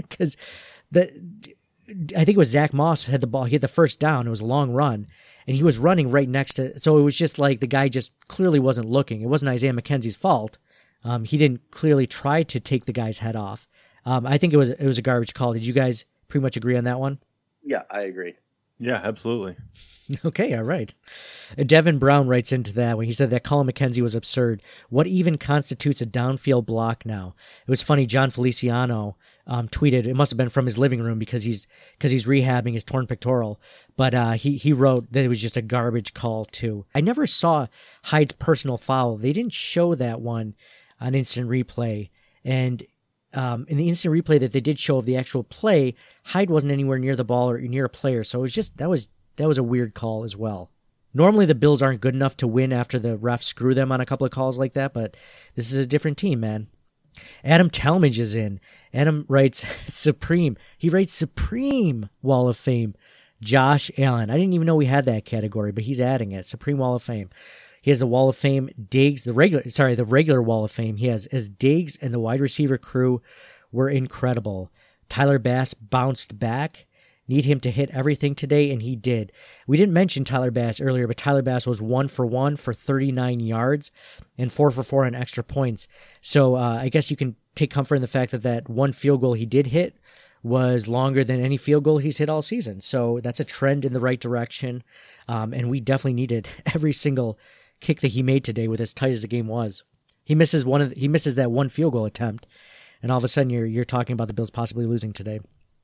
because the I think it was Zach Moss had the ball. He had the first down. It was a long run, and he was running right next to. So it was just like the guy just clearly wasn't looking. It wasn't Isaiah McKenzie's fault. Um, he didn't clearly try to take the guy's head off. Um, I think it was it was a garbage call. Did you guys pretty much agree on that one? Yeah, I agree. Yeah, absolutely. Okay, all right. Devin Brown writes into that when he said that Colin McKenzie was absurd. What even constitutes a downfield block now? It was funny. John Feliciano um, tweeted. It must have been from his living room because he's because he's rehabbing his torn pectoral. But uh, he he wrote that it was just a garbage call too. I never saw Hyde's personal foul. They didn't show that one on instant replay, and um, in the instant replay that they did show of the actual play, Hyde wasn't anywhere near the ball or near a player. So it was just that was. That was a weird call as well. Normally the Bills aren't good enough to win after the refs screw them on a couple of calls like that, but this is a different team, man. Adam Talmadge is in. Adam writes Supreme. He writes Supreme Wall of Fame. Josh Allen. I didn't even know we had that category, but he's adding it. Supreme Wall of Fame. He has the Wall of Fame Diggs, the regular, sorry, the regular Wall of Fame. He has as Diggs and the wide receiver crew were incredible. Tyler Bass bounced back. Need him to hit everything today, and he did. We didn't mention Tyler Bass earlier, but Tyler Bass was one for one for thirty-nine yards and four for four on extra points. So uh, I guess you can take comfort in the fact that that one field goal he did hit was longer than any field goal he's hit all season. So that's a trend in the right direction, um, and we definitely needed every single kick that he made today with as tight as the game was. He misses one of the, he misses that one field goal attempt, and all of a sudden you're you're talking about the Bills possibly losing today.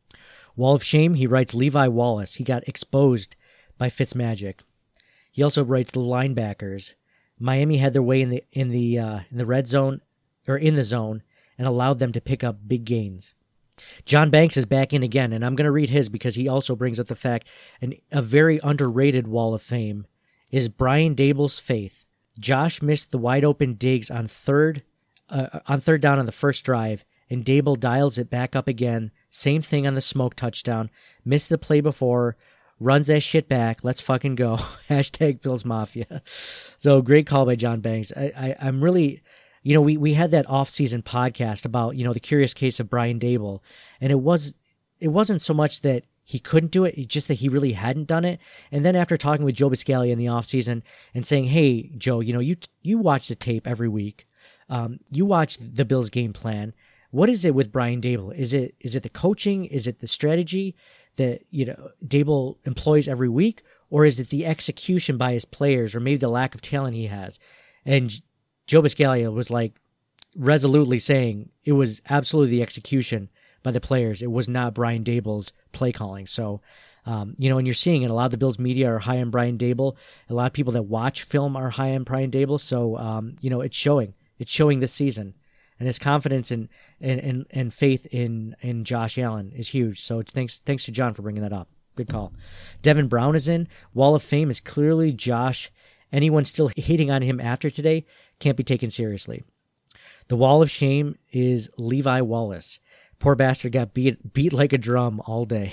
Wall of Shame, he writes Levi Wallace. He got exposed by Fitzmagic. He also writes the linebackers. Miami had their way in the in the uh, in the red zone or in the zone and allowed them to pick up big gains. John Banks is back in again, and I'm going to read his because he also brings up the fact and a very underrated Wall of Fame is Brian Daboll's faith. Josh missed the wide open Diggs on third uh, on third down on the first drive, and Daboll dials it back up again. Same thing on the smoke touchdown. Missed the play before. Runs that shit back. Let's fucking go. Hashtag Bills Mafia. So great call by John Banks. I, I, I'm really, you know, we, we had that off-season podcast about, you know, the curious case of Brian Daboll. And it was, it wasn't so much that he couldn't do it, it's just that he really hadn't done it. And then after talking with Joe Biscaglia in the offseason and saying, hey, Joe, you know, you you watch the tape every week. Um, you watch the Bills game plan. What is it with Brian Daboll? Is it is it the coaching? Is it the strategy that you know Daboll employs every week, or is it the execution by his players, or maybe the lack of talent he has? And Joe Biscaglia was like resolutely saying it was absolutely the execution by the players. It was not Brian Daboll's play calling. So, um, you know, and you're seeing it. A lot of the Bills media are high on Brian Daboll. A lot of people that watch film are high on Brian Daboll. So, um, you know, it's showing. It's showing this season. And his confidence and and, and, and faith in, in Josh Allen is huge. So thanks thanks to John for bringing that up. Good call. Devin Brown is in. Wall of Fame is clearly Josh. Anyone still hating on him after today can't be taken seriously. The Wall of Shame is Levi Wallace. Poor bastard got beat beat like a drum all day.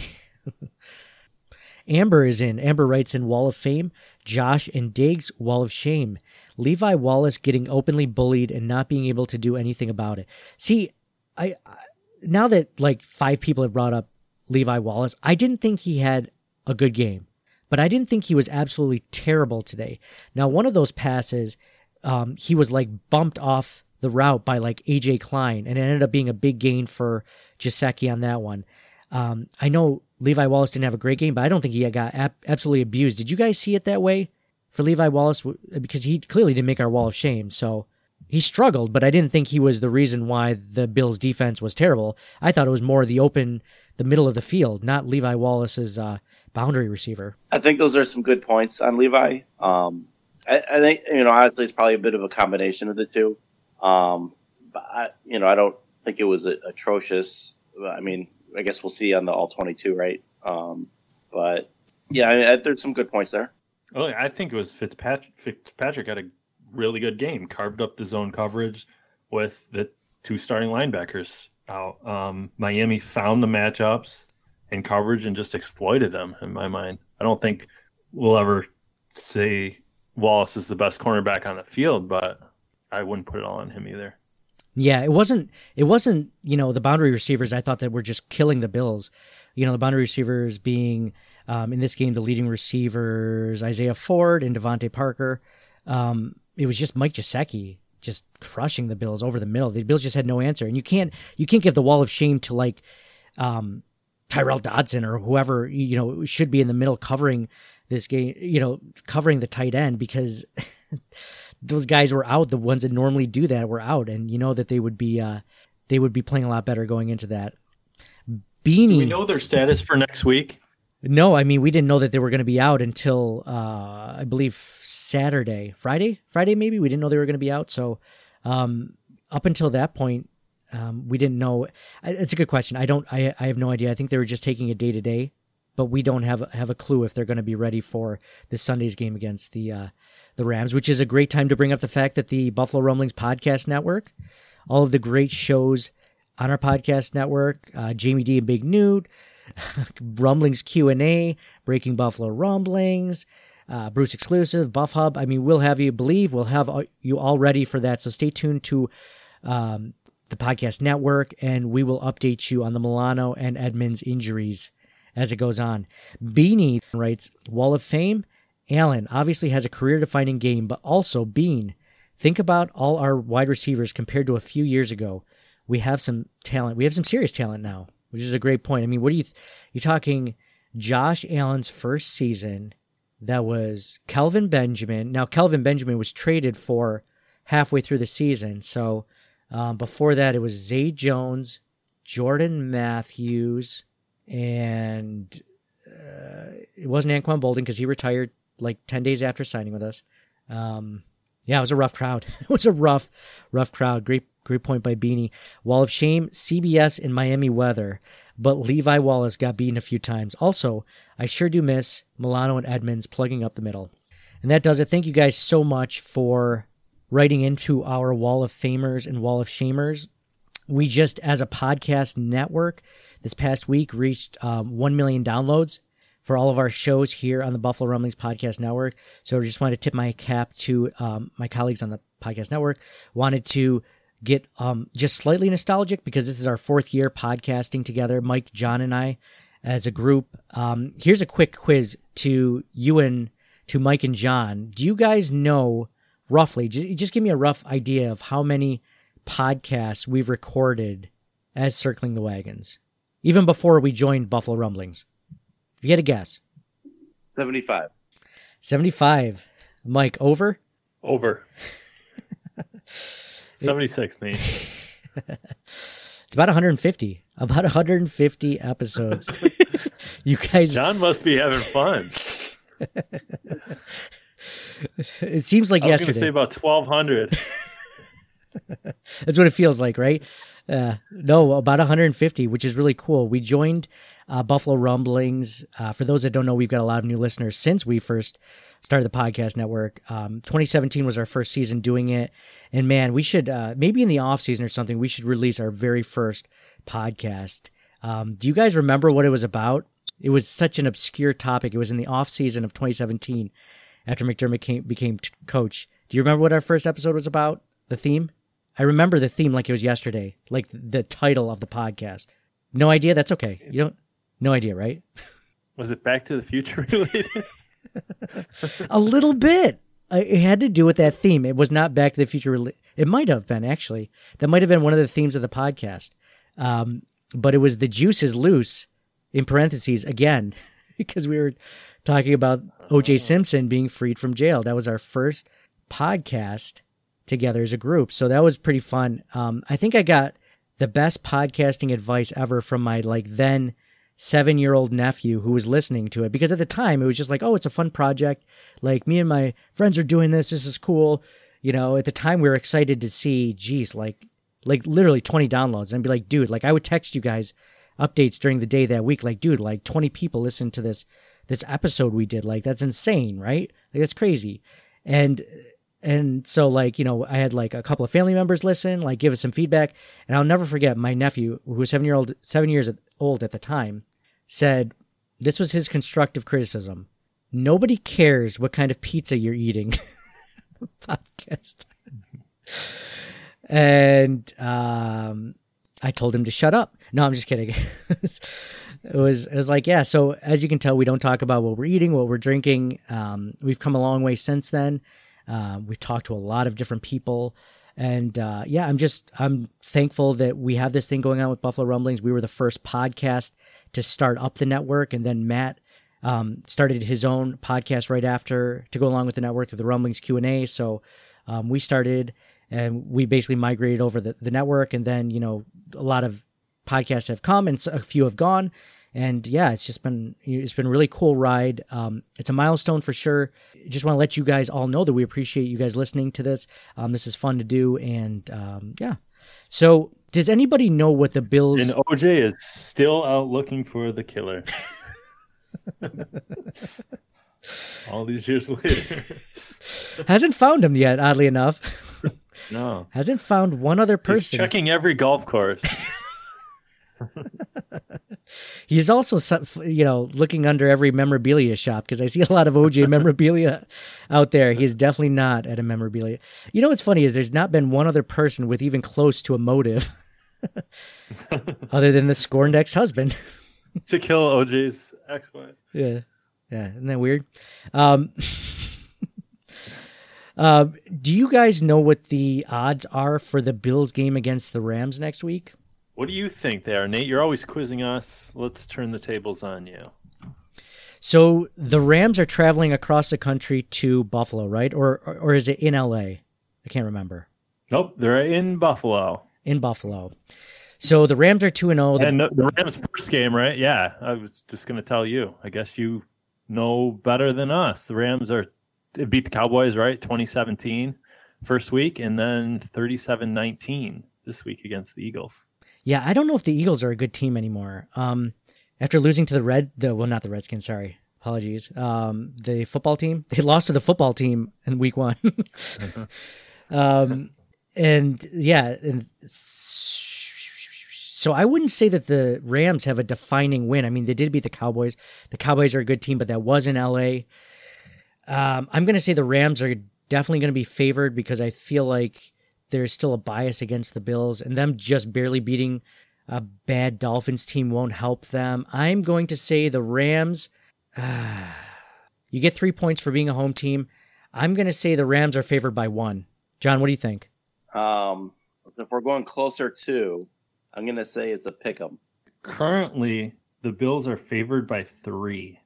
Amber is in. Amber writes in Wall of Fame, Josh and Diggs, Wall of Shame. Levi Wallace getting openly bullied and not being able to do anything about it. See, I, I now that like five people have brought up Levi Wallace, I didn't think he had a good game, but I didn't think he was absolutely terrible today. Now, one of those passes, um, he was like bumped off the route by like A J Klein, and it ended up being a big gain for Gesicki on that one. Um, I know Levi Wallace didn't have a great game, but I don't think he got ab- absolutely abused. Did you guys see it that way for Levi Wallace? Because he clearly didn't make our Wall of Shame. So he struggled, but I didn't think he was the reason why the Bills' defense was terrible. I thought it was more the open, the middle of the field, not Levi Wallace's uh, boundary receiver. I think those are some good points on Levi. Um, I, I think, you know, honestly, it's probably a bit of a combination of the two. Um, but, I, you know, I don't think it was a, atrocious. I mean, I guess we'll see on the all twenty-two, right? Um, but yeah, I mean, there's some good points there. Oh, I think it was Fitzpatrick. Fitzpatrick had a really good game, carved up the zone coverage with the two starting linebackers out. Um, Miami found the matchups and coverage and just exploited them, in my mind. I don't think we'll ever say Wallace is the best cornerback on the field, but I wouldn't put it all on him either. Yeah, it wasn't, it wasn't, you know, the boundary receivers I thought that were just killing the Bills. You know, the boundary receivers being, um, in this game, the leading receivers, Isaiah Ford and Devontae Parker. Um, it was just Mike Gesicki just crushing the Bills over the middle. The Bills just had no answer. And you can't, you can't give the wall of shame to like, um, Tyrell Dodson or whoever, you know, should be in the middle covering this game, you know, covering the tight end, because those guys were out. The ones that normally do that were out, and you know that they would be uh, they would be playing a lot better going into that. Beanie, do we know their status for next week? No, I mean we didn't know that they were going to be out until uh, I believe Saturday, Friday, Friday maybe. We didn't know they were going to be out. So um, up until that point, um, we didn't know. It's a good question. I don't. I I have no idea. I think they were just taking it day to day, but we don't have have a clue if they're going to be ready for this Sunday's game against the. Uh, the Rams, which is a great time to bring up the fact that the Buffalo Rumblings Podcast Network, all of the great shows on our podcast network, uh, Jamie D and Big Newt, Rumblings Q and A, Breaking Buffalo Rumblings, uh, Bruce Exclusive, Buff Hub. I mean, we'll have you believe, we'll have you all ready for that. So stay tuned to um, the podcast network, and we will update you on the Milano and Edmonds injuries as it goes on. Beanie writes, Wall of Fame, Allen obviously has a career-defining game, but also Bean. Think about all our wide receivers compared to a few years ago. We have some talent. We have some serious talent now, which is a great point. I mean, what are you th- you're talking Josh Allen's first season? That was Kelvin Benjamin. Now, Kelvin Benjamin was traded for halfway through the season. So um, before that, it was Zay Jones, Jordan Matthews, and uh, it wasn't Anquan Bolden because he retired like ten days after signing with us. Um, yeah, it was a rough crowd. It was a rough, rough crowd. Great, great point by Beanie. Wall of Shame, C B S in Miami weather, but Levi Wallace got beaten a few times. Also, I sure do miss Milano and Edmonds plugging up the middle. And that does it. Thank you guys so much for writing into our Wall of Famers and Wall of Shamers. We just, as a podcast network, this past week reached um, one million downloads for all of our shows here on the Buffalo Rumblings Podcast Network. So I just wanted to tip my cap to um, my colleagues on the podcast network. Wanted to get um, just slightly nostalgic because this is our fourth year podcasting together, Mike, John, and I as a group. Um, here's a quick quiz to you and to Mike and John. Do you guys know roughly, just, just give me a rough idea of how many podcasts we've recorded as Circling the Wagons, even before we joined Buffalo Rumblings? If you had a guess. seventy-five. seventy-five. Mike, over? Over. seventy-six, Nate. It's about one hundred fifty. About one hundred fifty episodes. You guys... John must be having fun. It seems like I was yesterday. I was going to say about twelve hundred. That's what it feels like, right? Uh, no, about one hundred fifty, which is really cool. We joined uh, Buffalo Rumblings. Uh, for those that don't know, we've got a lot of new listeners since we first started the podcast network. Um, twenty seventeen was our first season doing it. And man, we should, uh, maybe in the off season or something, we should release our very first podcast. Um, do you guys remember what it was about? It was such an obscure topic. It was in the off season of twenty seventeen after McDermott came, became t- coach. Do you remember what our first episode was about? The theme? I remember the theme like it was yesterday, like the title of the podcast. No idea? That's okay. You don't, no idea, right? Was it Back to the Future related? A little bit. It had to do with that theme. It was not Back to the Future. It might have been, actually. That might have been one of the themes of the podcast. Um, but it was The Juice is Loose, in parentheses, again, because we were talking about O J Simpson being freed from jail. That was our first podcast together as a group. So that was pretty fun. Um, I think I got the best podcasting advice ever from my like then seven-year-old nephew who was listening to it, because at the time it was just like, oh, it's a fun project. Like me and my friends are doing this. This is cool. You know, at the time we were excited to see, geez, like, like literally twenty downloads, and be like, dude, like I would text you guys updates during the day that week. Like, dude, like twenty people listened to this, this episode we did. Like, that's insane, right? Like that's crazy. And, And so, like, you know, I had, like, a couple of family members listen, like, give us some feedback. And I'll never forget my nephew, who was seven year old, seven years old at the time, said, this was his constructive criticism. Nobody cares what kind of pizza you're eating. Podcast. And um, I told him to shut up. No, I'm just kidding. it was it was like, yeah, so as you can tell, we don't talk about what we're eating, what we're drinking. Um, we've come a long way since then. Uh, we've talked to a lot of different people. And uh, yeah, I'm just, I'm thankful that we have this thing going on with Buffalo Rumblings. We were the first podcast to start up the network. And then Matt um, started his own podcast right after to go along with the network of the Rumblings Q and A. So um, we started and we basically migrated over the, the network. And then, you know, a lot of podcasts have come and a few have gone. And yeah, it's just been, it's been a really cool ride. Um, it's a milestone for sure. Just want to let you guys all know that we appreciate you guys listening to this. Um, this is fun to do. And um, yeah. So does anybody know what the Bills... And O J is still out looking for the killer. All these years later. Hasn't found him yet, oddly enough. No. Hasn't found one other person. He's checking every golf course. He's also, you know, looking under every memorabilia shop because I see a lot of O J memorabilia out there. He's definitely not at a memorabilia. You know what's funny is there's not been one other person with even close to a motive other than the scorned ex-husband. To kill O J's ex-wife. Yeah. Yeah. Isn't that weird? Um, uh, do you guys know what the odds are for the Bills game against the Rams next week? What do you think there, Nate? You're always quizzing us. Let's turn the tables on you. So the Rams are traveling across the country to Buffalo, right? Or or, or is it in L A? I can't remember. Nope, they're in Buffalo. In Buffalo. So the Rams are two and oh. And the Rams' first game, right? Yeah, I was just going to tell you. I guess you know better than us. The Rams are beat the Cowboys, right? twenty seventeen first week, and then thirty-seven nineteen this week against the Eagles. Yeah, I don't know if the Eagles are a good team anymore. Um, after losing to the Red, the well, not the Redskins, sorry, apologies. Um, the football team, they lost to the football team in week one. uh-huh. um, and yeah, and so I wouldn't say that the Rams have a defining win. I mean, they did beat the Cowboys. The Cowboys are a good team, but that was in L A. Um, I'm going to say the Rams are definitely going to be favored because I feel like there's still a bias against the Bills, and them just barely beating a bad Dolphins team won't help them. I'm going to say the Rams, uh, you get three points for being a home team. I'm going to say the Rams are favored by one. John, what do you think? Um, if we're going closer to, I'm going to say it's a pick 'em. Currently, the Bills are favored by three.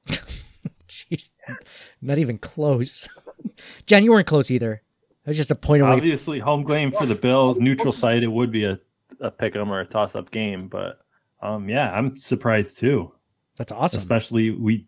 Jeez, not even close. John, you weren't close either. It was just a point away. Obviously, home game for the Bills. Neutral site, it would be a, a pick 'em or a toss-up game. But, um, yeah, I'm surprised, too. That's awesome. Especially, we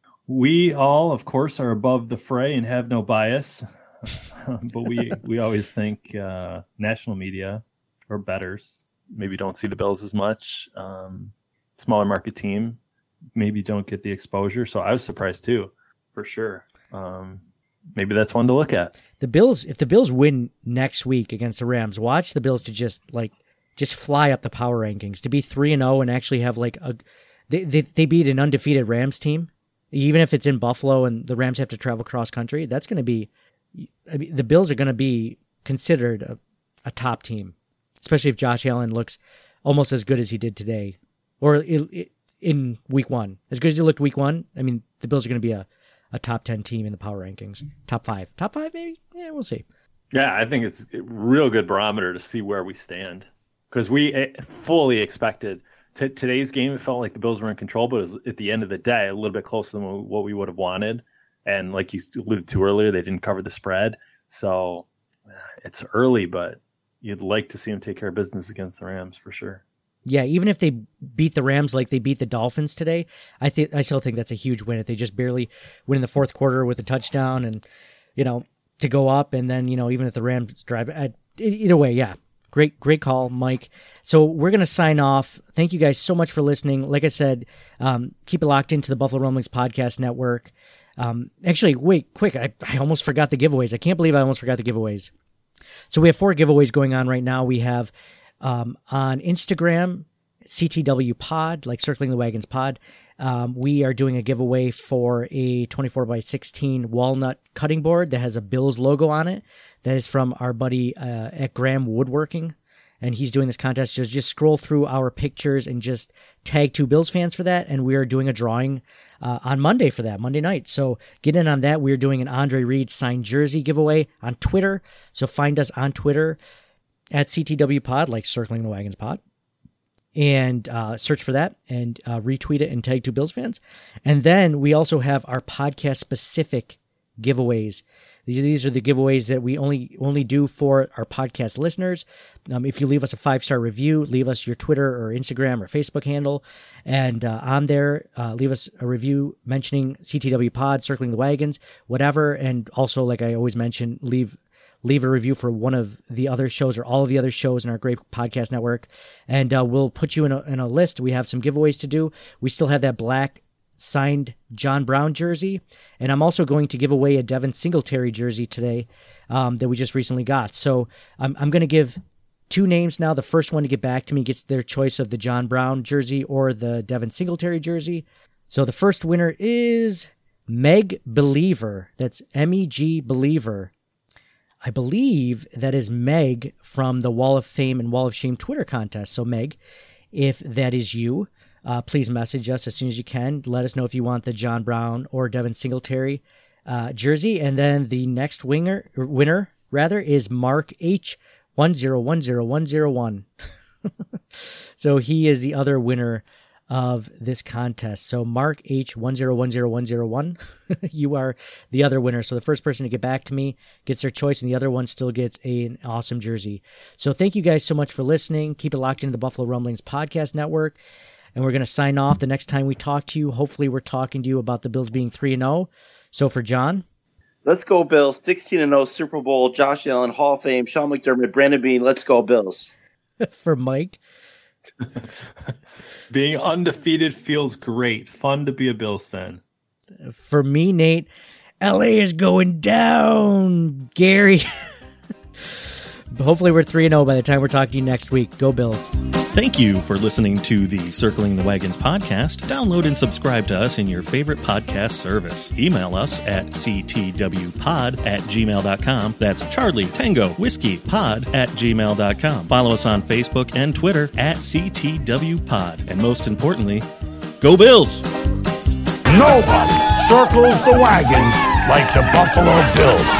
we all, of course, are above the fray and have no bias. But we, we always think uh, national media or bettors maybe don't see the Bills as much. Um, smaller market team maybe don't get the exposure. So I was surprised, too, for sure. Um Maybe that's one to look at. The Bills, if the Bills win next week against the Rams, watch the Bills to just like just fly up the power rankings to be three and zero and actually have like a they, they they beat an undefeated Rams team, even if it's in Buffalo and the Rams have to travel cross country. That's going to be I mean, the Bills are going to be considered a, a top team, especially if Josh Allen looks almost as good as he did today, or it, it, in week one, as good as he looked week one. I mean, the Bills are going to be a a top ten team in the power rankings. Top five. Top five, maybe? Yeah, we'll see. Yeah, I think it's a real good barometer to see where we stand. Because we fully expected t- today's game, it felt like the Bills were in control, but it was, at the end of the day, a little bit closer than what we would have wanted. And like you alluded to earlier, they didn't cover the spread. So it's early, but you'd like to see them take care of business against the Rams for sure. Yeah, even if they beat the Rams like they beat the Dolphins today, I think I still think that's a huge win. If they just barely win in the fourth quarter with a touchdown and, you know, to go up, and then, you know, even if the Rams drive, I, either way, yeah, great, great call, Mike. So we're going to sign off. Thank you guys so much for listening. Like I said, um, keep it locked into the Buffalo Rumblings Podcast Network. Um, actually, wait, quick, I, I almost forgot the giveaways. I can't believe I almost forgot the giveaways. So we have four giveaways going on right now. We have Um, on Instagram, C T W Pod, like Circling the Wagons Pod. Um, we are doing a giveaway for a twenty-four by sixteen walnut cutting board that has a Bills logo on it. That is from our buddy uh, at Graham Woodworking, and he's doing this contest. Just just scroll through our pictures and just tag two Bills fans for that, and we are doing a drawing uh, on Monday for that, Monday night. So get in on that. We're doing an Andre Reed signed jersey giveaway on Twitter, so find us on Twitter at C T W Pod, like Circling the Wagons Pod. And uh, search for that and uh, retweet it and tag two Bills fans. And then we also have our podcast-specific giveaways. These, these are the giveaways that we only only do for our podcast listeners. Um, if you leave us a five-star review, leave us your Twitter or Instagram or Facebook handle. And uh, on there, uh, leave us a review mentioning C T W Pod, Circling the Wagons, whatever. And also, like I always mention, leave... leave a review for one of the other shows or all of the other shows in our great podcast network. And uh, we'll put you in a, in a list. We have some giveaways to do. We still have that black signed John Brown jersey. And I'm also going to give away a Devin Singletary jersey today um, that we just recently got. So I'm, I'm going to give two names now. The first one to get back to me gets their choice of the John Brown jersey or the Devin Singletary jersey. So the first winner is Meg Believer. That's M E G Believer. I believe that is Meg from the Wall of Fame and Wall of Shame Twitter contest. So Meg, if that is you, uh, please message us as soon as you can. Let us know if you want the John Brown or Devin Singletary uh, jersey. And then the next winger, winner rather is Mark H one zero one zero one zero one. So he is the other winner of this contest. So Mark H one zero one zero one zero one, you are the other winner. So the first person to get back to me gets their choice, and the other one still gets a, an awesome jersey. So thank you guys so much for listening. Keep it locked into the Buffalo Rumblings Podcast Network, and we're going to sign off. The next time we talk to you, hopefully we're talking to you about the Bills being three and oh. So for John, let's go Bills. sixteen and oh Super Bowl. Josh Allen, Hall of Fame. Sean McDermott, Brandon Beane. Let's go Bills. For Mike, being undefeated feels great. Fun to be a Bills fan. For me, Nate, L A is going down. Gary. Hopefully we're three and oh by the time we're talking to you next week. Go Bills. Thank you for listening to the Circling the Wagons podcast. Download and subscribe to us in your favorite podcast service. Email us at ctwpod at gmail dot com. That's Charlie Tango Whiskey Pod at gmail dot com. Follow us on Facebook and Twitter at ctwpod. And most importantly, go Bills! Nobody circles the wagons like the Buffalo Bills.